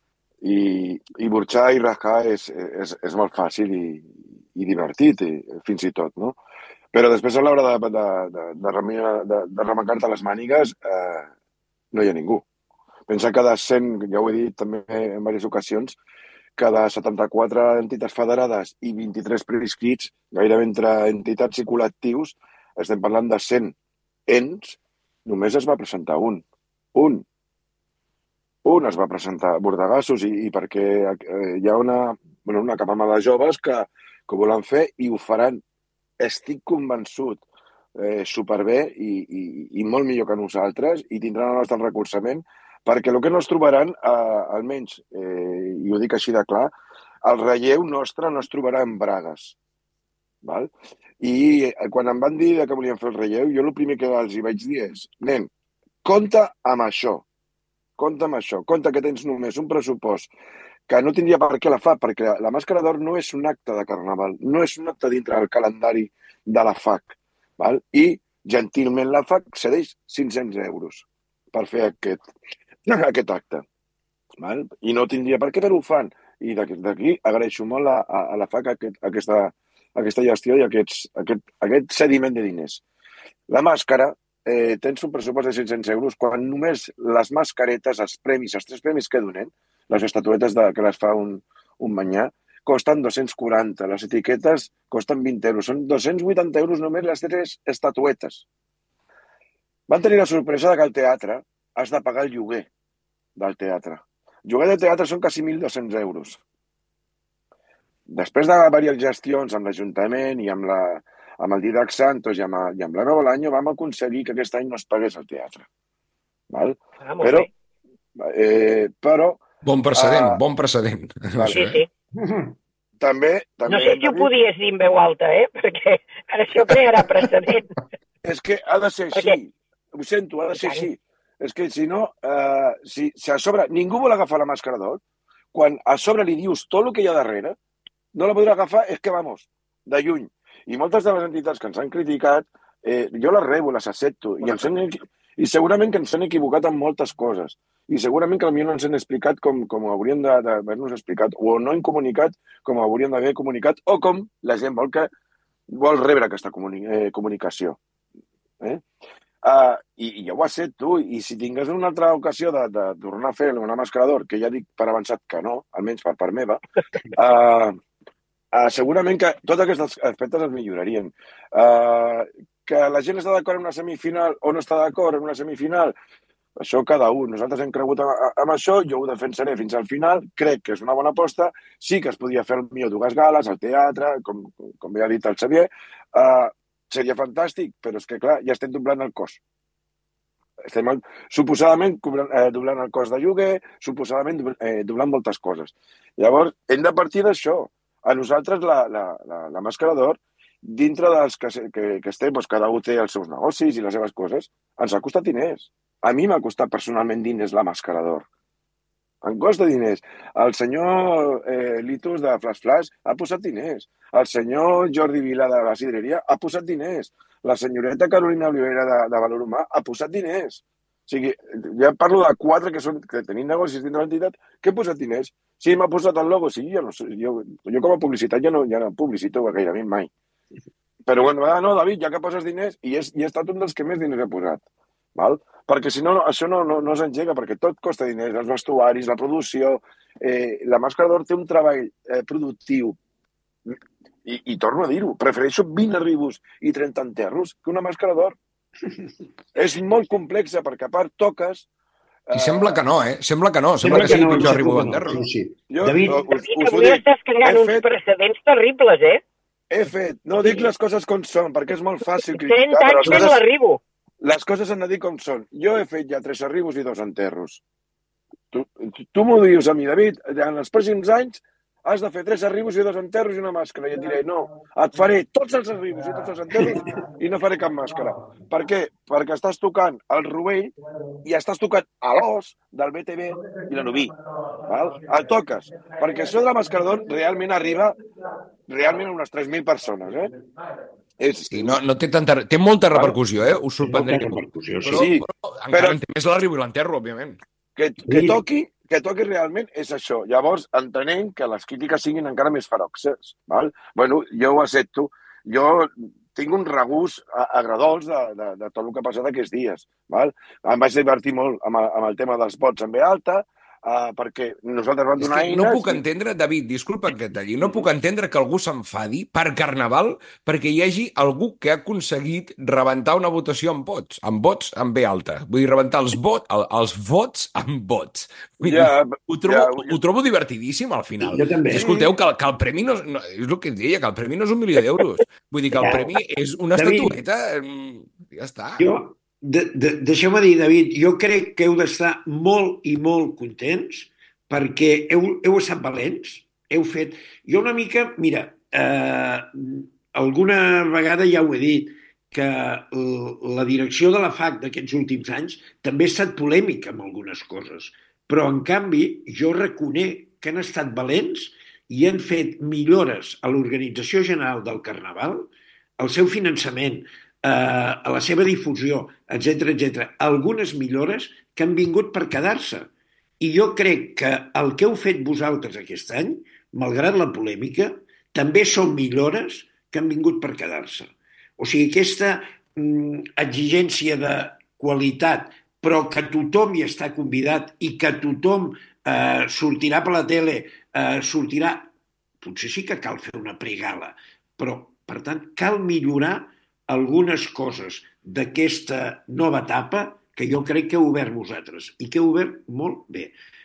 I burxar i rascar és molt fàcil i divertit, fins i tot, no? Però després a l'hora de remencar-te les mànigues no hi ha ningú. Pensa que de 100, ja ho he dit també en diverses ocasions, que de 74 entitats federades i 23 prescrits, gairebé entre entitats i col·lectius, estem parlant de 100 ens, només es va presentar un. Un es va presentar, Bordegassos, i perquè hi ha una capama de joves que ho volen fer i ho faran, estic convençut, superbé i molt millor que nosaltres, i tindran el nostre recolzament, perquè el que no es trobaran, almenys, i ho dic així de clar, el relleu nostre no es trobarà en bragues. Val? I quan em van dir que volien fer el relleu, jo el primer que els hi vaig dir és: nen, compta amb això, compta que tens només un pressupost que no tindria per què la fa, perquè la Màscara d'Or no és un acte de carnaval, no és un acte dintre del calendari de la FAC. Val? I, gentilment, la FAC cedeix 500 euros per fer aquest acte. Val? I no tindria per què, però ho fan. I d'aquí agraeixo molt a la FAC aquesta gestió i aquest cediment de diners. La màscara, tens un pressupost de 500 euros quan només les mascaretes, els 3 premis que donen, les estatuetes que les fa un manyà, costen 240. Les etiquetes costen 20 euros. Són 280 euros només les 3 estatuetes. Van tenir la sorpresa que el teatre has de pagar el lloguer del teatre. El lloguer del teatre són quasi 1.200 euros. Després de diverses gestions amb l'Ajuntament i amb el Didac Santos i amb la Nova Lanyo vam aconseguir que aquest any no es pagués el teatre. Val? Però... Bon precedent. Val. Sí. També no sé si ho podies dir en veu alta, perquè ara això crearà precedent. És que ha de ser així. Ho sento, ha de ser així. És que si no, si a sobre ningú vol agafar la Màscara d'Or, quan a sobre li dius tot el que hi ha darrere, no la podrà agafar, és que, vamos, de lluny. I moltes de les entitats que ens han criticat, jo les rebo, les accepto, i segurament que ens han equivocat en moltes coses. I segurament que potser no ens han explicat com haurien d'haver-nos explicat, o no hem comunicat com haurien d'haver comunicat, o com la gent vol rebre aquesta comunicació. I ja ho has fet tu, i si tingués una altra ocasió de tornar a fer una Màscara d'Or, que ja dic per avançat que no, almenys per part meva, segurament que tots aquests aspectes es millorarien. Que la gent està d'acord en una semifinal o no està d'acord en una semifinal, Això cada un. Nosaltres hem cregut amb això, jo ho defensaré fins al final, crec que és una bona aposta, sí que es podia fer millor dues gales, al teatre, com bé ha dit el Xavier, seria fantàstic, però és que, clar, ja estem doblant el cost. Estem suposadament doblant el cost de lloguer, suposadament doblant moltes coses. Llavors, hem de partir d'això. A nosaltres, la Màscara d'Or, dintre dels que estem, doncs cada un té els seus negocis i les seves coses, ens ha costat diners. A mi m'ha costat personalment diners la Màscara d'Or. Em costa diners. El senyor Litus de Flash Flash ha posat diners. El senyor Jordi Vila de la Sidreria ha posat diners. La senyoreta Carolina Olivera de Valor Humà ha posat diners. O sigui, ja parlo de 4 que tenim negocis dintre l'entitat que he posat diners. Sí, m'ha posat el logo, sí, jo com a publicitat ja no publicito gairebé mai. Però bueno, no, David, ja que poses diners, i he estat un dels que més diners he posat. Val? Perquè si no, això no s'engega, perquè tot costa diners, els vestuaris, la producció. La Màscara d'Or té un treball productiu, i torno a dir-ho, prefereixo 20 arribos i 30 enterros que una Màscara d'Or. És molt complexa, perquè a part toques... I sembla que no, Sembla que sigui pitjor arribo d'enterro. Sí. David, avui estàs creant uns precedents terribles, He fet, no dic les coses com són, perquè és molt fàcil 30 anys fent l'arribo. Les coses han de dir com són. Jo he fet ja 3 arribos i 2 enterros. Tu m'ho dius a mi, David, en els pròxims anys has de fer 3 arribos i 2 enterros i una màscara. I et diré, no, et faré tots els arribos i tots els enterros i no faré cap màscara. Per què? Perquè estàs tocant el rovell i estàs tocant a l'os del BTV i la Noví. El toques. Perquè això de la Màscara d'Or realment arriba a unes 3.000 persones, Sí, no té tanta... Té molta repercussió, Us sorprendré. Però encara en té més l'arribo i l'enterro, òbviament. Que toqui realment és això. Llavors, entenem que les crítiques siguin encara més feroxes. Val? Bueno, jo ho accepto. Jo tinc un regús agradolç de tot el que ha passat aquests dies. Val? Em vaig divertir molt amb el tema dels vots en B alta, perquè nosaltres vam donar eines... No puc entendre, David, disculpa que et talli, no puc entendre que algú s'enfadi per Carnaval perquè hi hagi algú que ha aconseguit rebentar una votació amb vots amb B alta. Vull dir, rebentar els vots amb vots. Vull dir, ho trobo divertidíssim al final. Jo també. Escolteu, que el premi no... És el que et deia, que el premi no és 1 milió d'euros. Vull dir que el premi és una estatueta... Ja està. Deixeu-me dir, David, jo crec que heu d'estar molt i molt contents perquè heu estat valents, heu fet... Jo una mica, mira, alguna vegada ja ho he dit, que la direcció de la FAC d'aquests últims anys també ha estat polèmica amb algunes coses, però en canvi jo reconec que han estat valents i han fet millores a l'organització general del Carnaval, al seu finançament, a la seva difusió, etc. Algunes millores que han vingut per quedar-se. I jo crec que el que heu fet vosaltres aquest any, malgrat la polèmica, també són millores que han vingut per quedar-se. O sigui, aquesta exigència de qualitat, però que tothom hi està convidat i que tothom sortirà per la tele, sortirà... Potser sí que cal fer una pregala, però, per tant, cal millorar algunes coses d'aquesta nova etapa que jo crec que heu obert vosaltres i que heu obert molt bé.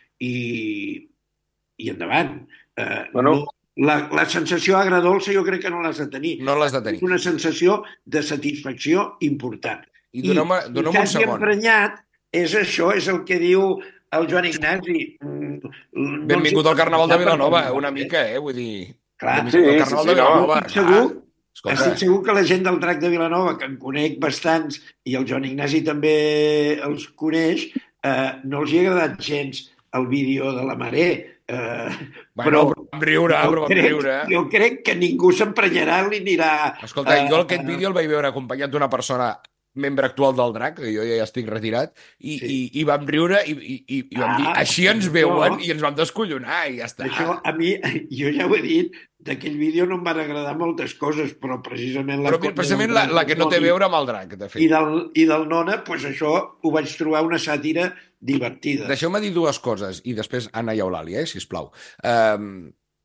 I endavant. La sensació agradolça jo crec que no l'has de tenir. No l'has de tenir. És una sensació de satisfacció important. I dona'm un segon. Emprenyat és això, és el que diu el Joan Ignasi. Benvingut al Carnaval de Vilanova, una mica, vull dir... Clar, el Carnaval de Vilanova. Estic segur que la gent del Drac de Vilanova, que en conec bastants, i el Joan Ignasi també els coneix, no els hi ha agradat gens el vídeo de la Maré. Però vam riure. Jo crec que ningú s'emprenyarà ni anirà... Escolta, jo aquest vídeo el vaig veure acompanyat d'una persona membre actual del Drac, que jo ja estic retirat, i vam riure i vam dir, així ens veuen, i ens vam descollonar, i ja està. Això, a mi, jo ja ho he dit, d'aquell vídeo no em van agradar moltes coses, però precisament... la que no té a veure amb el Drac, de fet. I del Nona, doncs això ho vaig trobar una sàtira divertida. Deixeu-me dir 2 coses, i després Anna i Eulàlia, sisplau.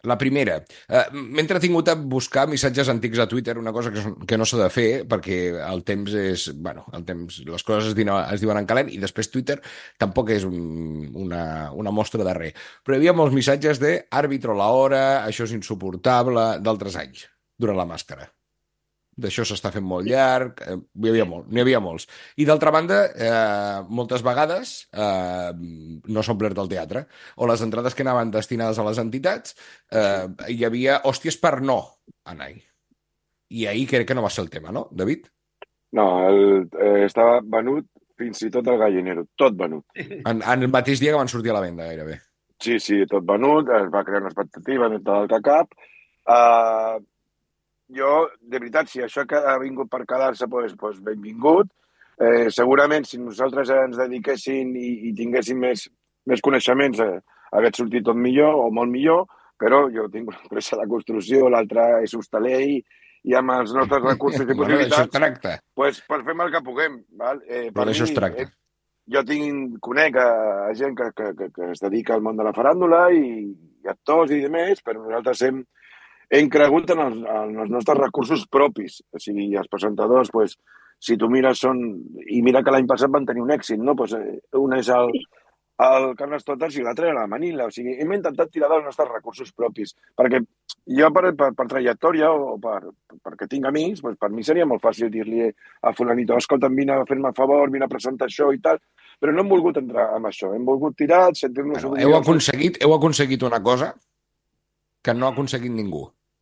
La primera, m'he entretingut a buscar missatges antics a Twitter, una cosa que no s'ha de fer, perquè el temps és... Bueno, el temps, les coses es diuen en calent, i després Twitter tampoc és una mostra de res. Però hi havia molts missatges de àrbitro la hora, això és insuportable, d'altres anys, durant la màscara. D'això s'està fent molt llarg, n'hi havia molts. I d'altra banda, moltes vegades no s'ha omplert el teatre, o les entrades que anaven destinades a les entitats, hi havia hòsties per no anar-hi. I ahir crec que no va ser el tema, no, David? No, estava venut fins i tot el gallinero, tot venut. En el mateix dia que van sortir a la venda, gairebé. Sí, tot venut, es va crear una expectativa dintre del CACAP. Jo, de veritat, si això ha vingut per quedar-se, doncs benvingut. Segurament, si nosaltres ens dediquéssim i tinguéssim més coneixements, hagués sortit tot millor o molt millor, però jo tinc una empresa de construcció, l'altra és hostaler i amb els nostres recursos i possibilitats, doncs fem el que puguem. Val? Però d'això es tracta. Jo conec a gent que es dedica al món de la faràndula i actors i demés, però nosaltres hem cregut en els nostres recursos propis. O sigui, els presentadors, doncs, si tu mires, i mira que l'any passat van tenir un èxit, no? Pues, un és el Carles Totes i l'altre era la Manila. O sigui, hem intentat tirar dels nostres recursos propis. Perquè jo, per trajectòria o perquè tinc amics, doncs per mi seria molt fàcil dir-li a fulanito, escolta, vine a fer-me favor, vine a presentar això i tal, però no hem volgut entrar amb això. Hem volgut tirar, sentir-nos... Bueno, heu aconseguit una cosa que no ha aconseguit ningú.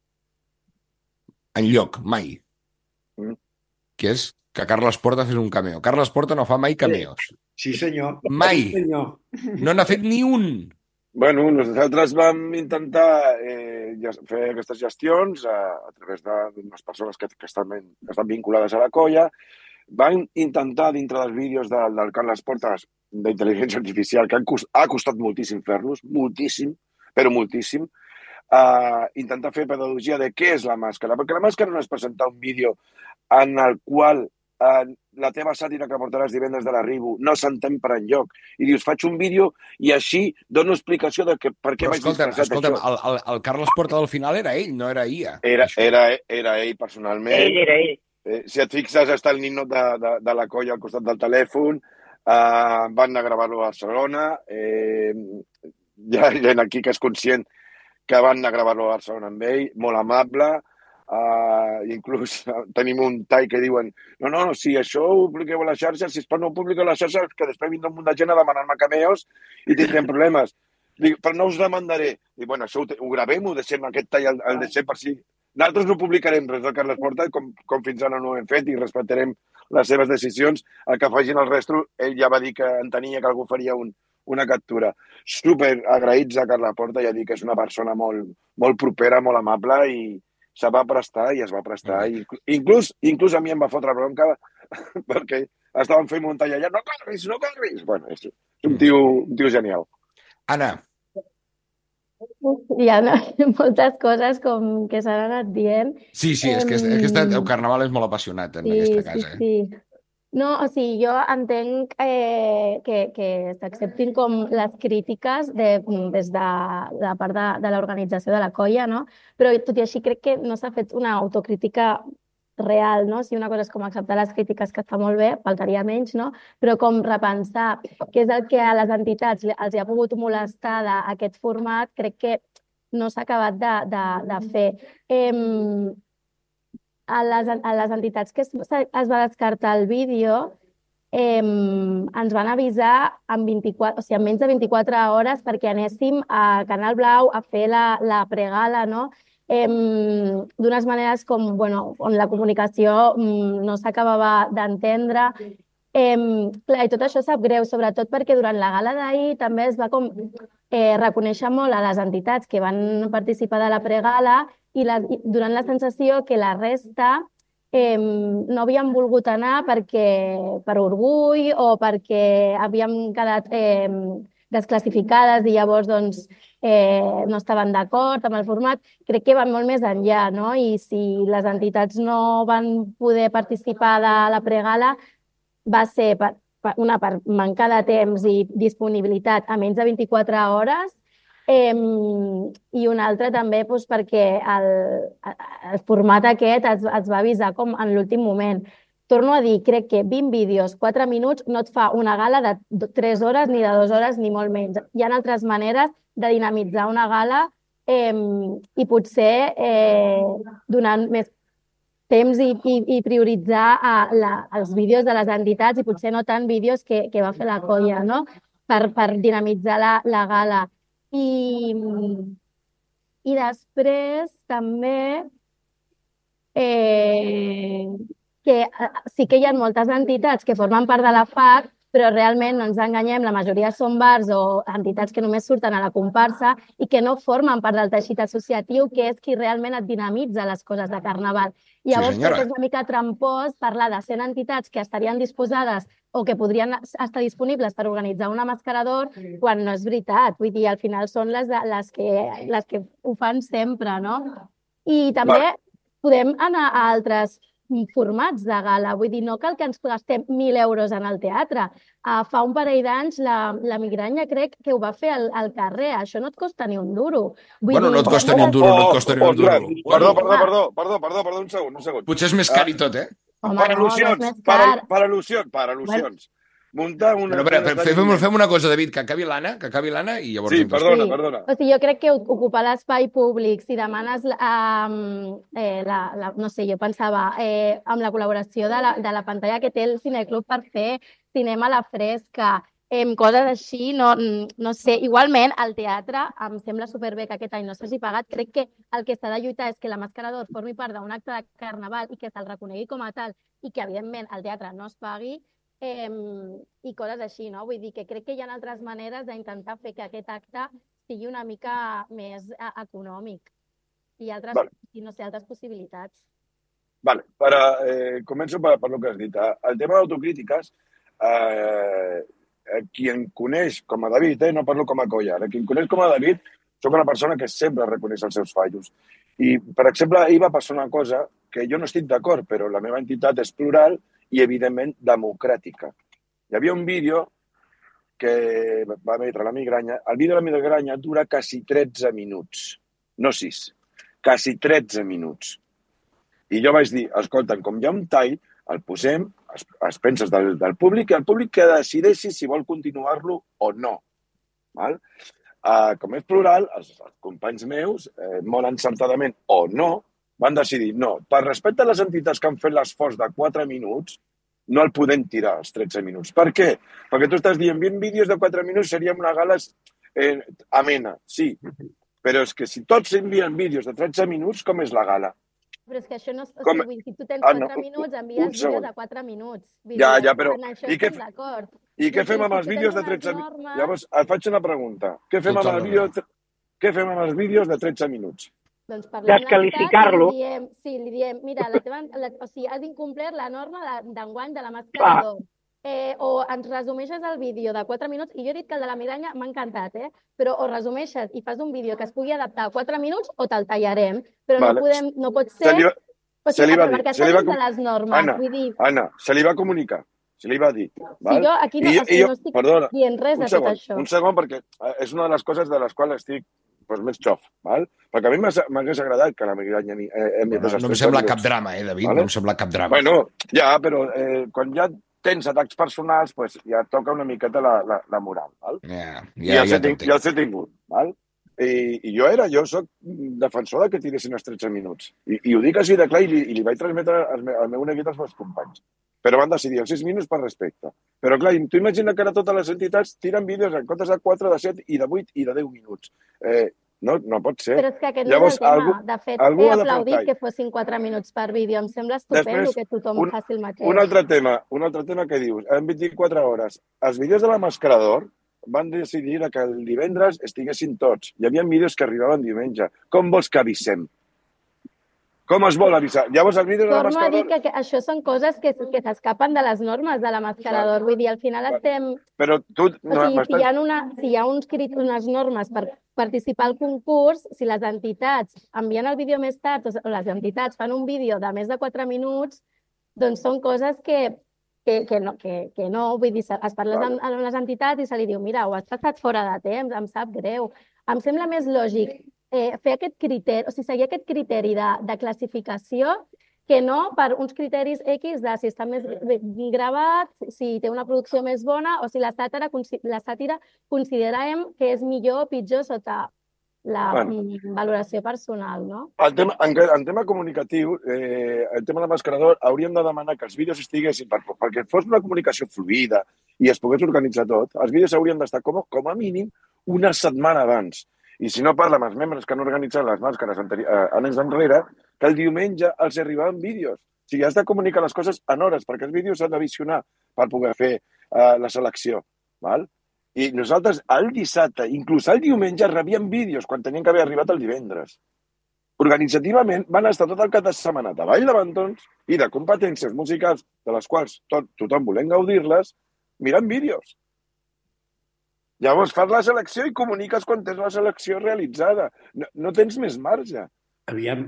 Enlloc, mai. Que és que Carles Porta fes un cameo. Carles Porta no fa mai cameos. Sí, senyor. Mai. Sí, senyor. No n'ha fet ni un. Bueno, nosaltres vam intentar fer aquestes gestions a través d'unes persones que estan vinculades a la colla. Vam intentar, dintre dels vídeos del Carles Portas d'intel·ligència artificial, que ha costat moltíssim fer-los, moltíssim, però moltíssim, intentar fer pedagogia de què és la màscara. Perquè la màscara no és presentar un vídeo en el qual la teva sàtira que portaràs divendres de l'arribo no s'entén per enlloc. I dius, faig un vídeo i així dono explicació de per què vaig disfressat això. Escolta'm, el Carles Porta del final era ell, no era IA. Era ell, personalment. Ell era ell. Si et fixes, està el ninot de la colla al costat del telèfon, van anar a gravar-lo a Barcelona, hi ha gent aquí que és conscient que van anar a gravar-lo a Barcelona amb ell, molt amable, inclús tenim un tall que diuen no, si això ho publiqueu a les xarxes, si no ho publiqueu a les xarxes, que després vindrà un munt de gent a demanar-me cameos i tindrem problemes. Dic, però no us demandaré. Dic, bueno, això ho gravem, ho deixem, aquest tall el deixem per si... Nosaltres no publicarem res del Carles Porta, com fins ara no ho hem fet, i respectarem les seves decisions. El que facin el resto, ell ja va dir que entenia que algú faria una captura. Super agraïts a Carles Porta, ja dic que és una persona molt propera, molt amable, i se va prestar i es va prestar. Inclús a mi em va fotre bronca perquè estaven fent muntanya allà. No corris! Bueno, és un tio genial. Anna. Hi ha moltes coses com que s'han anat dient. Sí, és que el carnaval és molt apassionat en aquesta casa. Sí. No, o sigui, jo entenc que s'acceptin com les crítiques des de la part de l'organització de la colla, no? Però tot i així crec que no s'ha fet una autocrítica real, no? Si una cosa és com acceptar les crítiques, que està molt bé, faltaria menys, no? Però com repensar què és el que a les entitats els ha pogut molestar d'aquest format, crec que no s'ha acabat de fer. A les entitats que es va descartar el vídeo, ens van avisar en menys de 24 hores perquè anéssim a Canal Blau a fer la pregala, no? D'unes maneres on la comunicació no s'acabava d'entendre. Clar, i tot això sap greu, sobretot perquè durant la gala d'ahir també es va reconèixer molt a les entitats que van participar de la pregala i donant la sensació que la resta no havien volgut anar per orgull o perquè havíem quedat desclassificades i llavors no estaven d'acord amb el format. Crec que van molt més enllà, no? I si les entitats no van poder participar de la pregala va ser per mancar de temps i disponibilitat a menys de 24 hores I un altre també doncs, perquè el format aquest es va avisar com en l'últim moment. Torno a dir, crec que 20 vídeos, 4 minuts, no et fa una gala de 3 hores, ni de 2 hores, ni molt menys. Hi ha altres maneres de dinamitzar una gala i potser donant més temps i prioritzar els vídeos de les entitats i potser no tant vídeos que va fer la colla, no? Per dinamitzar la gala. I després també que sí que hi ha moltes entitats que formen part de la FAC, però realment no ens enganyem, la majoria són bars o entitats que només surten a la comparsa i que no formen part del teixit associatiu, que és qui realment et dinamitza les coses de Carnaval. Llavors, crec que és una mica trampós parlar de 100 entitats que estarien disposades o que podrien estar disponibles per organitzar una mascarador quan no és veritat. Vull dir, al final són les que ho fan sempre, no? I també podem anar a altres formats de gala. Vull dir, no cal que ens gastem 1.000 euros en el teatre. Fa un parell d'anys la Migranya crec que ho va fer al carrer. Això no et costa ni un duro. Bueno, no et costa ni un duro, no et costa ni un duro. Perdó, un segon. Potser és més car i tot, eh? Per al·lusions. Muntar una... Fem una cosa, David, que acabi l'Anna i llavors... Sí, perdona. O sigui, jo crec que ocupar l'espai públic, si demanes, no sé, jo pensava, amb la col·laboració de la pantalla que té el Cineclub per fer cinema a la fresca, coses així, no sé. Igualment, al teatre, em sembla superbé que aquest any no s'hagi pagat. Crec que el que s'ha de lluitar és que la mascarador formi part d'un acte de Carnaval i que se'l reconegui com a tal i que, evidentment, el teatre no es pagui i coses així, no? Vull dir que crec que hi ha altres maneres d'intentar fer que aquest acte sigui una mica més econòmic i altres, no sé, altres possibilitats. Vale, començo per el que has dit. El tema d'autocrítiques, qui em coneix com a David, no parlo com a colla, qui em coneix com a David, soc una persona que sempre reconeix els seus fallos. I, per exemple, ahir va passar una cosa que jo no estic d'acord, però la meva entitat és plural i, evidentment, democràtica. Hi havia un vídeo que va emetre la Migranya. El vídeo de la Migranya dura quasi 13 minuts, no 6, quasi 13 minuts. I jo vaig dir, escolta, com hi ha un tall, el posem, es penses del públic, i el públic que decideixi si vol continuar-lo o no. Val? Com és plural, els companys meus, molt encertadament o no, van decidir, no, per respecte a les entitats que han fet l'esforç de 4 minuts, no el podem tirar als 13 minuts. Per què? Perquè tu estàs dient 20 vídeos de 4 minuts seria una gala amena, sí, però és que si tots envien vídeos de 13 minuts, com és la gala? Però és que això no... O sigui, si tu tens 4 minuts, envies vídeos de 4 minuts. Ja, però... I què fem amb els vídeos de 13 minuts? Llavors, et faig una pregunta. Què fem amb els vídeos de 13 minuts? Doncs descalificar-lo. Sí, li diem, mira, o sigui, has incomplert la norma d'enguany de la mascarador. O ens resumeixes el vídeo de 4 minuts, i jo he dit que el de la Migranya m'ha encantat, però o resumeixes i fas un vídeo que es pugui adaptar a 4 minuts o te'l tallarem, però no pot ser... Se li va dir. Perquè això és de les normes, vull dir... Anna, se li va comunicar, se li va dir. Si jo aquí no estic dient res de tot això. Un segon, perquè és una de les coses de les quals estic més xof, val? Perquè a mi m'hagués agradat que la Migranya... No em sembla cap drama, David, no em sembla cap drama. Bueno, ja, però quan ja tens atacs personals, ja toca una miqueta la moral, val? I els he tingut, val? I jo soc defensor que tiressin els 13 minuts. I ho dic així de clar i li vaig transmetre al meu neguit als meus companys. Però van decidir els 6 minuts per respecte. Però clar, tu imagina que ara totes les entitats tiren vídeos en comptes de 4, de 7 i de 8 i de 10 minuts. No pot ser. Però és que aquest no és el tema. De fet, he aplaudit que fossin 4 minuts per vídeo. Em sembla estupendo que tothom faci el mateix. Un altre tema que dius, en 24 hores, els vídeos de la mascarador van decidir que el divendres estiguessin tots. Hi havia vídeos que arribaven diumenge. Com vols que avisem? Com es vol avisar? Llavors, el vídeo de la mascarador... Torno a dir que això són coses que s'escapen de les normes de la mascarador. Vull dir, al final estem... Però tu... Si hi ha unes normes per participar al concurs, si les entitats envien el vídeo més tard o les entitats fan un vídeo de més de 4 minuts, doncs són coses que no, vull dir, es parla amb les entitats i se li diu, mira, ho has passat fora de temps, em sap greu. em sembla més lògic fer aquest criteri, o sigui, seguir aquest criteri de classificació que no per uns criteris X de si està més gravat, si té una producció més bona o si la sàtira considerem que és millor o pitjor sota la valoració personal, no? En tema comunicatiu, el tema de mascarador, hauríem de demanar que els vídeos estiguessin, perquè fos una comunicació fluida i es pogués organitzar tot, els vídeos haurien d'estar com a mínim una setmana abans. I si no parla amb els membres que han organitzat les màscares anys enrere, que el diumenge els arribaven vídeos. O sigui, has de comunicar les coses en hores, perquè els vídeos s'han de visionar per poder fer la selecció. Val? I nosaltres, el dissabte, inclús el diumenge, rebíem vídeos quan tenien que haver arribat el divendres. Organitzativament van estar tot el cap de setmana de ball de bantons i de competències musicals, de les quals tothom volem gaudir-les, mirant vídeos. Llavors fas la selecció i comuniques quan tens la selecció realitzada. No tens més marge. Aviam,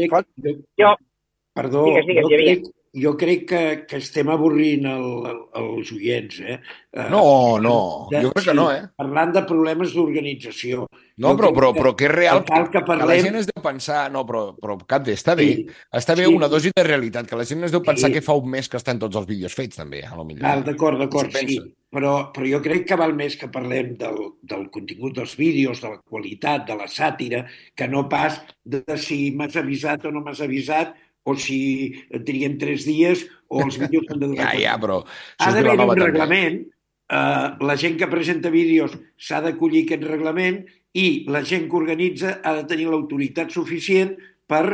jo crec que estem avorrint els oients, No, jo crec que no, Parlant de problemes d'organització. No, però que és real, que la gent es deu pensar... No, però Capde, està bé. Està bé una dosi de realitat, que la gent es deu pensar que fa un mes que estan tots els vídeos fets, també, a lo millor. D'acord, sí. Però jo crec que val més que parlem del contingut dels vídeos, de la qualitat, de la sàtira, que no pas de si m'has avisat o no m'has avisat, o si et triguem 3 dies, o els vídeos han de durar... però... Ha d'haver un reglament, la gent que presenta vídeos s'ha d'acollir aquest reglament i la gent que organitza ha de tenir l'autoritat suficient per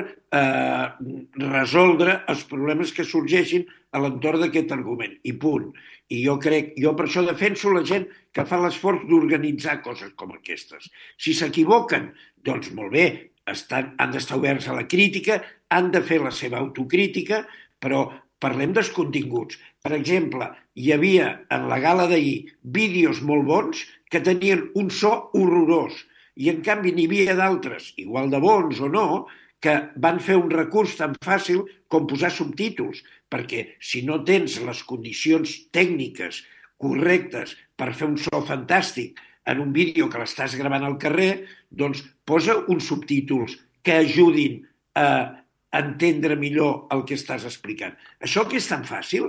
resoldre els problemes que sorgeixin a l'entorn d'aquest argument. I punt. I jo per això defenso la gent que fa l'esforç d'organitzar coses com aquestes. Si s'equivoquen, doncs molt bé, han d'estar oberts a la crítica, han de fer la seva autocrítica, però parlem dels continguts. Per exemple, hi havia en la gala d'ahir vídeos molt bons que tenien un so horrorós i en canvi n'hi havia d'altres, igual de bons o no, que van fer un recurs tan fàcil com posar subtítols, perquè si no tens les condicions tècniques correctes per fer un so fantàstic en un vídeo que l'estàs gravant al carrer, doncs posa uns subtítols que ajudin a entendre millor el que estàs explicant. Això que és tan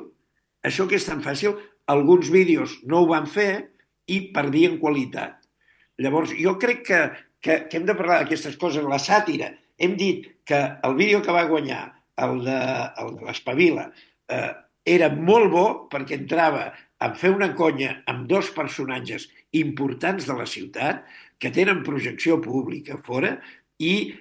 fàcil, alguns vídeos no ho van fer i perdien qualitat. Llavors, jo crec que hem de parlar d'aquestes coses. La sàtira, hem dit que el vídeo que va guanyar, el de l'Espavila, era molt bo perquè entrava a fer una conya amb 2 personatges importants de la ciutat que tenen projecció pública fora i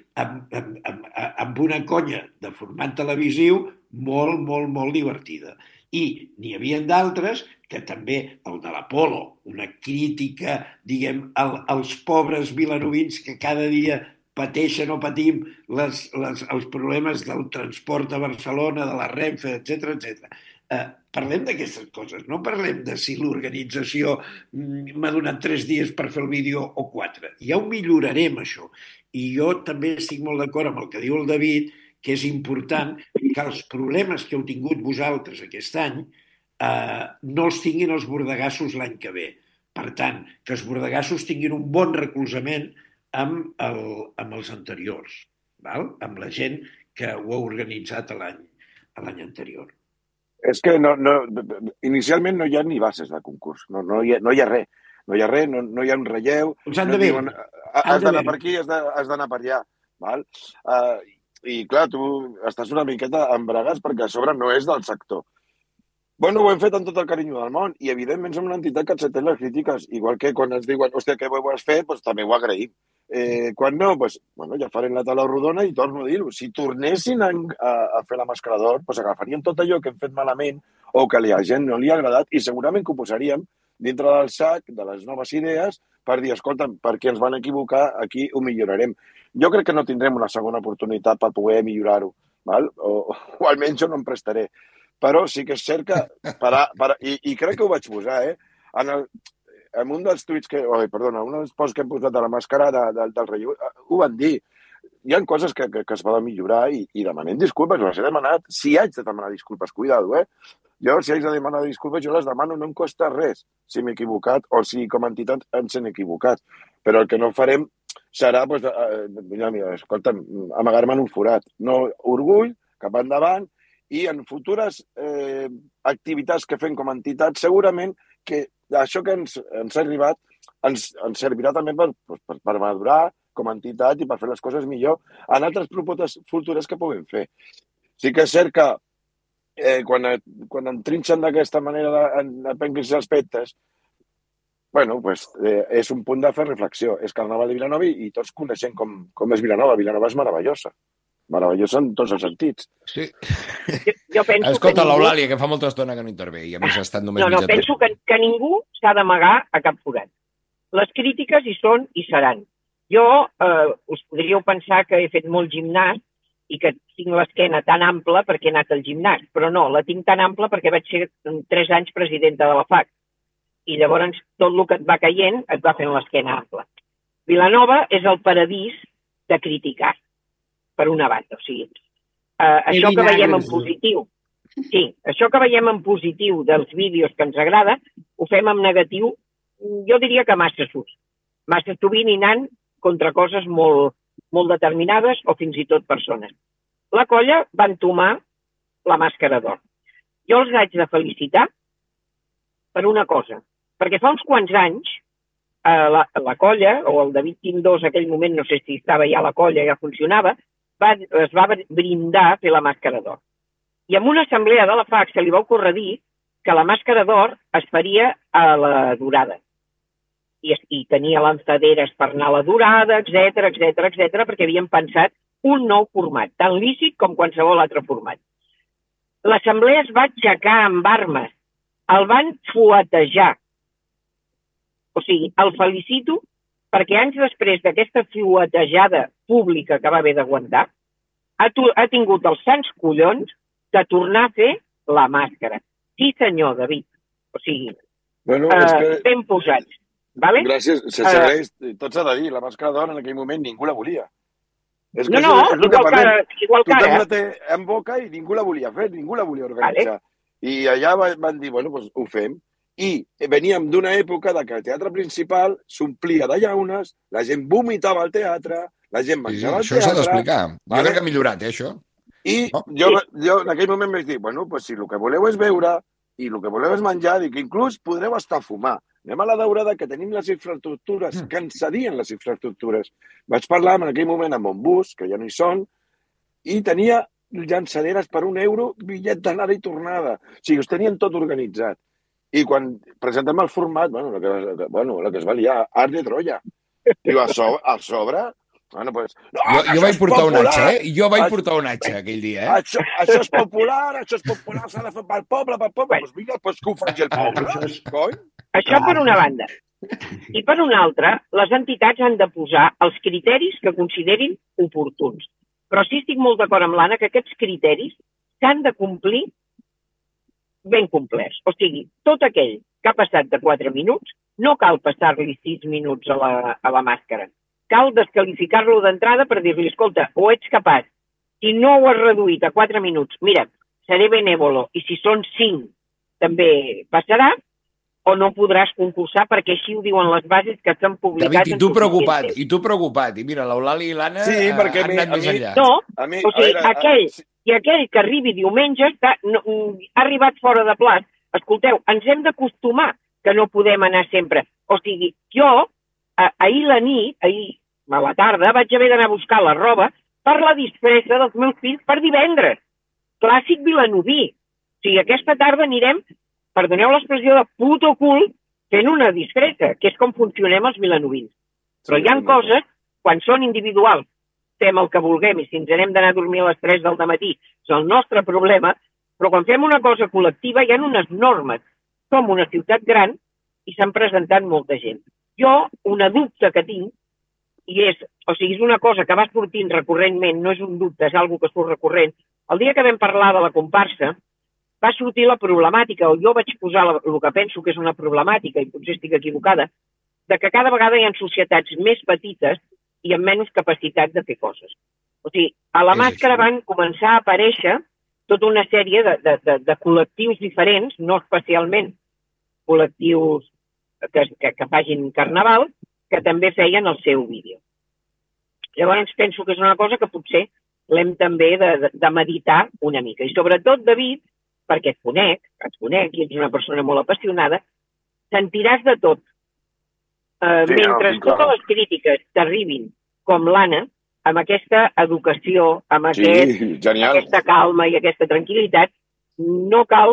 amb una conya de format televisiu molt, molt, molt divertida. I n'hi havia d'altres que també, el de l'Apolo, una crítica, diguem, als pobres vilanovins que cada dia pateixen o patim els problemes del transport a Barcelona, de la Renfe, etc. Parlem d'aquestes coses, no parlem de si l'organització m'ha donat 3 dies per fer el vídeo o 4. Ja ho millorarem, això. I jo també estic molt d'acord amb el que diu el David, que és important que els problemes que heu tingut vosaltres aquest any no els tinguin els bordegassos l'any que ve. Per tant, que els bordegassos tinguin un bon recolzament amb els anteriors, amb la gent que ho ha organitzat l'any anterior. És que inicialment no hi ha ni bases de concurs, no hi ha res. No hi ha res, no hi ha un relleu. Doncs han de veure. Has d'anar per aquí, has d'anar per allà. Val? I clar, tu estàs una miqueta embragats perquè a sobre no és del sector. Bueno, ho hem fet amb tot el carinyo del món i evidentment som una entitat que acceptem les crítiques, igual que quan ens diuen, hòstia, què ho has fet, doncs també ho agraïm. Quan no, doncs, ja farem la taula rodona i torno a dir-ho. Si tornessin a fer la mascarador, doncs agafaríem tot allò que hem fet malament o que a la gent no li ha agradat i segurament que ho posaríem dintre del sac de les noves idees per dir, escolta'm, perquè ens van equivocar, aquí ho millorarem. Jo crec que no tindrem una segona oportunitat per poder millorar-ho, o almenys jo no em prestaré. Però sí que és cert que... I crec que ho vaig posar, en un dels tuits en un dels posts que hem posat de la màscara del relleu, ho van dir. Hi ha coses que es poden millorar i demanem disculpes, les he demanat. Si haig de demanar disculpes, cuidado, Jo, si haig de demanar disculpes, jo les demano, no em costa res si m'he equivocat o si com a entitat ens hem equivocat. Però el que no farem serà, mira, escolta'm, amagar-me en un forat. No, orgull, cap endavant, i en futures activitats que fem com a entitat, segurament que això que ens ha arribat ens servirà també per madurar com a entitat i per fer les coses millor en altres propostes futures que puguem fer. Sí que és cert que quan em trinxen d'aquesta manera en aquests aspectes, és un punt de fer reflexió. És Carnaval de Vilanova i tots coneixem com és Vilanova. Vilanova és meravellosa. Meravellosa en tots els sentits. Sí. Jo penso escolta, que ningú... l'Eulàlia, que fa molta estona que no intervé i a més ha estat només No, penso que ningú s'ha d'amagar a cap forat. Les crítiques hi són i seran. Jo us podríeu pensar que he fet molt gimnàs i que tinc l'esquena tan ampla perquè he anat al gimnàs, però no, la tinc tan ampla perquè vaig ser 3 anys presidenta de la FAC. I llavors tot el que et va caient et va fent l'esquena ampla. Vilanova és el paradís de criticar, per una banda. O sigui, això que veiem en positiu, sí, això que veiem en positiu dels vídeos que ens agrada, ho fem en negatiu, jo diria que massa sovint i anant contra coses molt, molt determinades o fins i tot persones. La colla va entomar la màscara d'or. Jo els haig de felicitar per una cosa, perquè fa uns quants anys la colla, o el David Quindós, aquell moment, no sé si estava ja a la colla, ja funcionava, es va brindar a fer la màscara d'or. I en una assemblea de la FAC se li va ocórrer dir que la màscara d'or es faria a la durada. I tenia lanzaderes per anar a la durada, etc, perquè havien pensat un nou format, tan lícit com qualsevol altre format. L'assemblea es va aixecar amb armes, el van fuetejar. O sigui, el felicito perquè anys després d'aquesta fuetejada pública que va haver d'aguantar, ha tingut els sants collons de tornar a fer la màscara. Sí, senyor, David. O sigui, ben posats. Vale? Gràcies, se segueix, tot s'ha de dir, la màscara d'or en aquell moment ningú la volia. Igual que ara. Tothom la té en boca i ningú la volia fer, ningú la volia organitzar. Vale. I allà van dir, ho fem. I veníem d'una època que el teatre principal s'omplia de llaunes, la gent vomitava al teatre, la gent menjava al teatre... Això s'ha d'explicar. Va haver que ha millorat, això. I jo en aquell moment vaig dir, si el que voleu és veure i el que voleu és menjar, dic, inclús podreu estar a fumar. Anem a la daurada que tenim les infraestructures, que ens cedien les infraestructures. Vaig parlar en aquell moment amb un bus, que ja no hi són, i tenia llançaderes per €1, bitllet d'anada i tornada. O sigui, us tenien tot organitzat. I quan presentem el format, la que es va liar, Art de Troia. I a sobre... Jo vaig portar un atxa, Jo vaig portar un atxa aquell dia, Això és popular, s'ha de fer pel poble. Doncs vinga, que ho faci el poble, coi. Això per una banda. I per una altra, les entitats han de posar els criteris que considerin oportuns. Però sí estic molt d'acord amb l'Anna que aquests criteris s'han de complir ben complerts. O sigui, tot aquell que ha passat de 4 minuts, no cal passar-li 6 minuts a la màscara. Cal desqualificar-lo d'entrada per dir-li, escolta, o ets capaç, si no ho has reduït a 4 minuts, mira, seré benèvolo, i si són 5 també passarà, o no podràs concursar perquè així ho diuen les bases que s'han publicat. David, i tu preocupat. I mira, l'Eulàlia i l'Anna han anat més enllà. No, o sigui, aquell que arribi diumenge ha arribat fora de plat. Escolteu, ens hem d'acostumar que no podem anar sempre. O sigui, jo, ahir a la tarda, vaig haver d'anar a buscar la roba per la disfressa dels meus fills per divendres. Clàssic vilanoví. O sigui, aquesta tarda anirem, perdoneu l'expressió de puto cul, fent una disfressa, que és com funcionem els vilanovins. Però hi ha coses, quan són individuals, fem el que vulguem, i si ens n'hem d'anar a dormir a les 3 del matí, és el nostre problema, però quan fem una cosa col·lectiva hi ha unes normes. Som una ciutat gran i s'han presentat molta gent. Jo, una dubte que tinc, i és una cosa que va sortint recurrentment, no és un dubte, és una cosa que surt recurrent. El dia que vam parlar de la comparsa, va sortir la problemàtica, o jo vaig posar el que penso que és una problemàtica, i potser estic equivocada, de que cada vegada hi ha societats més petites i amb menys capacitat de fer coses. O sigui, a la màscara van començar a aparèixer tota una sèrie de col·lectius diferents, no especialment col·lectius que facin carnaval, que també feien el seu vídeo. Llavors penso que és una cosa que potser l'hem també de meditar una mica. I sobretot, David, perquè et conec i ets una persona molt apassionada, sentiràs de tot. Mentre totes les crítiques t'arribin com l'Anna, amb aquesta educació, amb aquesta calma i aquesta tranquil·litat, no cal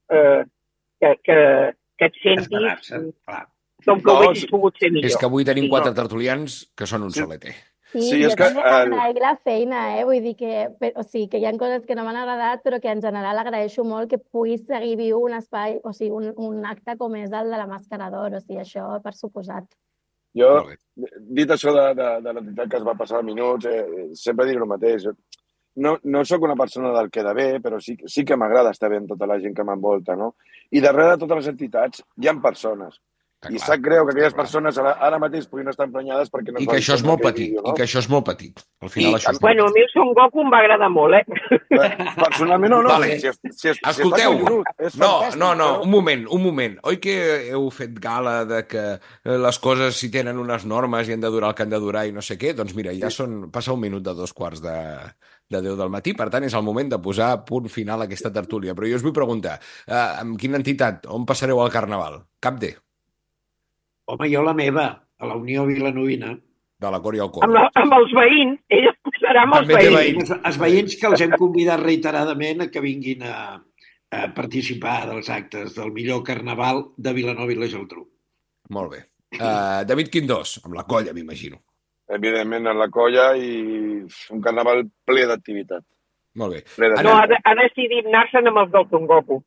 que et sentis com que ho haguessis pogut ser millor. És que avui tenim 4 tertulians que són un soleter. Sí, jo també agraïc la feina, vull dir que hi ha coses que no m'han agradat, però que en general agraeixo molt que puguis seguir viu un espai, o sigui, un acte com és el de la Màscara d'Or, o sigui, això per suposat. Jo, dit això de l'entitat que es va passar minuts, sempre diré el mateix. No sóc una persona del queda bé, però sí que m'agrada estar bé amb tota la gent que m'envolta, no? I darrere de totes les entitats hi ha persones. I sap greu que aquelles persones ara mateix puguin estar emprenyades perquè no... I que això és molt petit, i que això és molt petit. Al final això és molt petit. A mi el Son Goku em va agradar molt, Personalment no. Escolteu, no, un moment. Oi que heu fet gala de que les coses si tenen unes normes i han de durar el que han de durar i no sé què? Doncs mira, ja passa un minut de 2:15 de 10 del matí, per tant és el moment de posar punt final a aquesta tertúlia. Però jo us vull preguntar, amb quina entitat, on passareu al Carnaval? Cap D? Home, jo la meva, a la Unió Vilanovina. De la Cor i el Cor. Amb els veïns, ella posarà amb els veïns. Els veïns que els hem convidat reiteradament a que vinguin a participar dels actes del millor Carnaval de Vilanova i la Geltrú. Molt bé. David Quindós, amb la colla, m'imagino. Evidentment, en la colla i un Carnaval ple d'activitat. Molt bé. No, ha decidit anar-se'n amb els del Son Goku.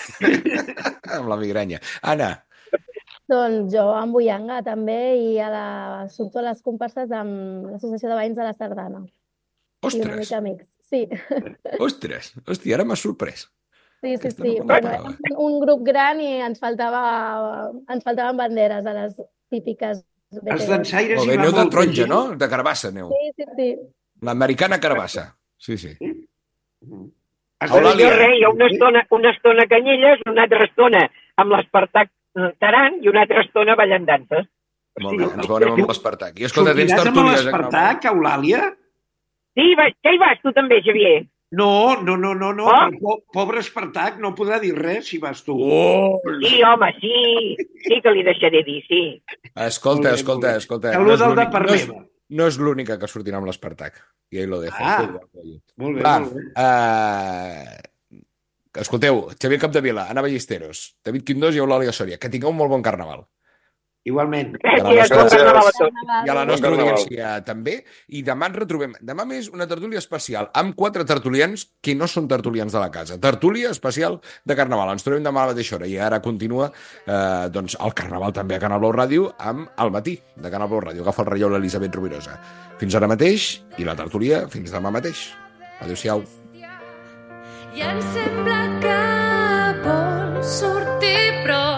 Amb la migranya. Anna. Doncs jo amb Buyanga també i surto a les comparses amb l'Associació de Veïns de la Sardana. Ostres! I una mica amics, sí. Ostres, hòstia, ara m'ha sorprès. Sí. Un grup gran i ens faltaven banderes a les típiques... Els dansaires hi va molt. Neu de taronja, no? De carbassa, neu. Sí. L'americana carbassa. Sí. Eulàlia. Una estona Canyelles, una altra estona amb l'Espartac Taran i una altra estona ballant danses. Molt bé, ens veurem amb l'Espartac. I escolta, tens tertúlies... Sortiràs amb l'Espartac, Eulàlia? Sí, que hi vas tu també, Xavier? No. Oh? Pobre Espartac, no podrà dir res si vas tu. Oh! Sí, home, sí. Sí que li deixaré dir, sí. Escolta. Salut al de per meva. No és l'única que sortirà amb l'Espartac. I ahí lo dejo. Molt bé. Escolteu, Xavier Capdevila, Anna Ballesteros, David Quindós i Eulàlia Sòria, que tingueu un molt bon Carnaval. Igualment. I a la nostra audiència també. I demà ens retrobem. Demà més una tertúlia especial amb 4 tertulians que no són tertulians de la casa. Tertúlia especial de Carnaval. Ens trobem demà a la mateixa hora. I ara continua el Carnaval també a Canal Blau Ràdio amb El Matí de Canal Blau Ràdio. Agafa el relleu l'Elisabet Rovirosa. Fins ara mateix i la tertúlia fins demà mateix. Adéu-siau. I em sembla que vol sortir, però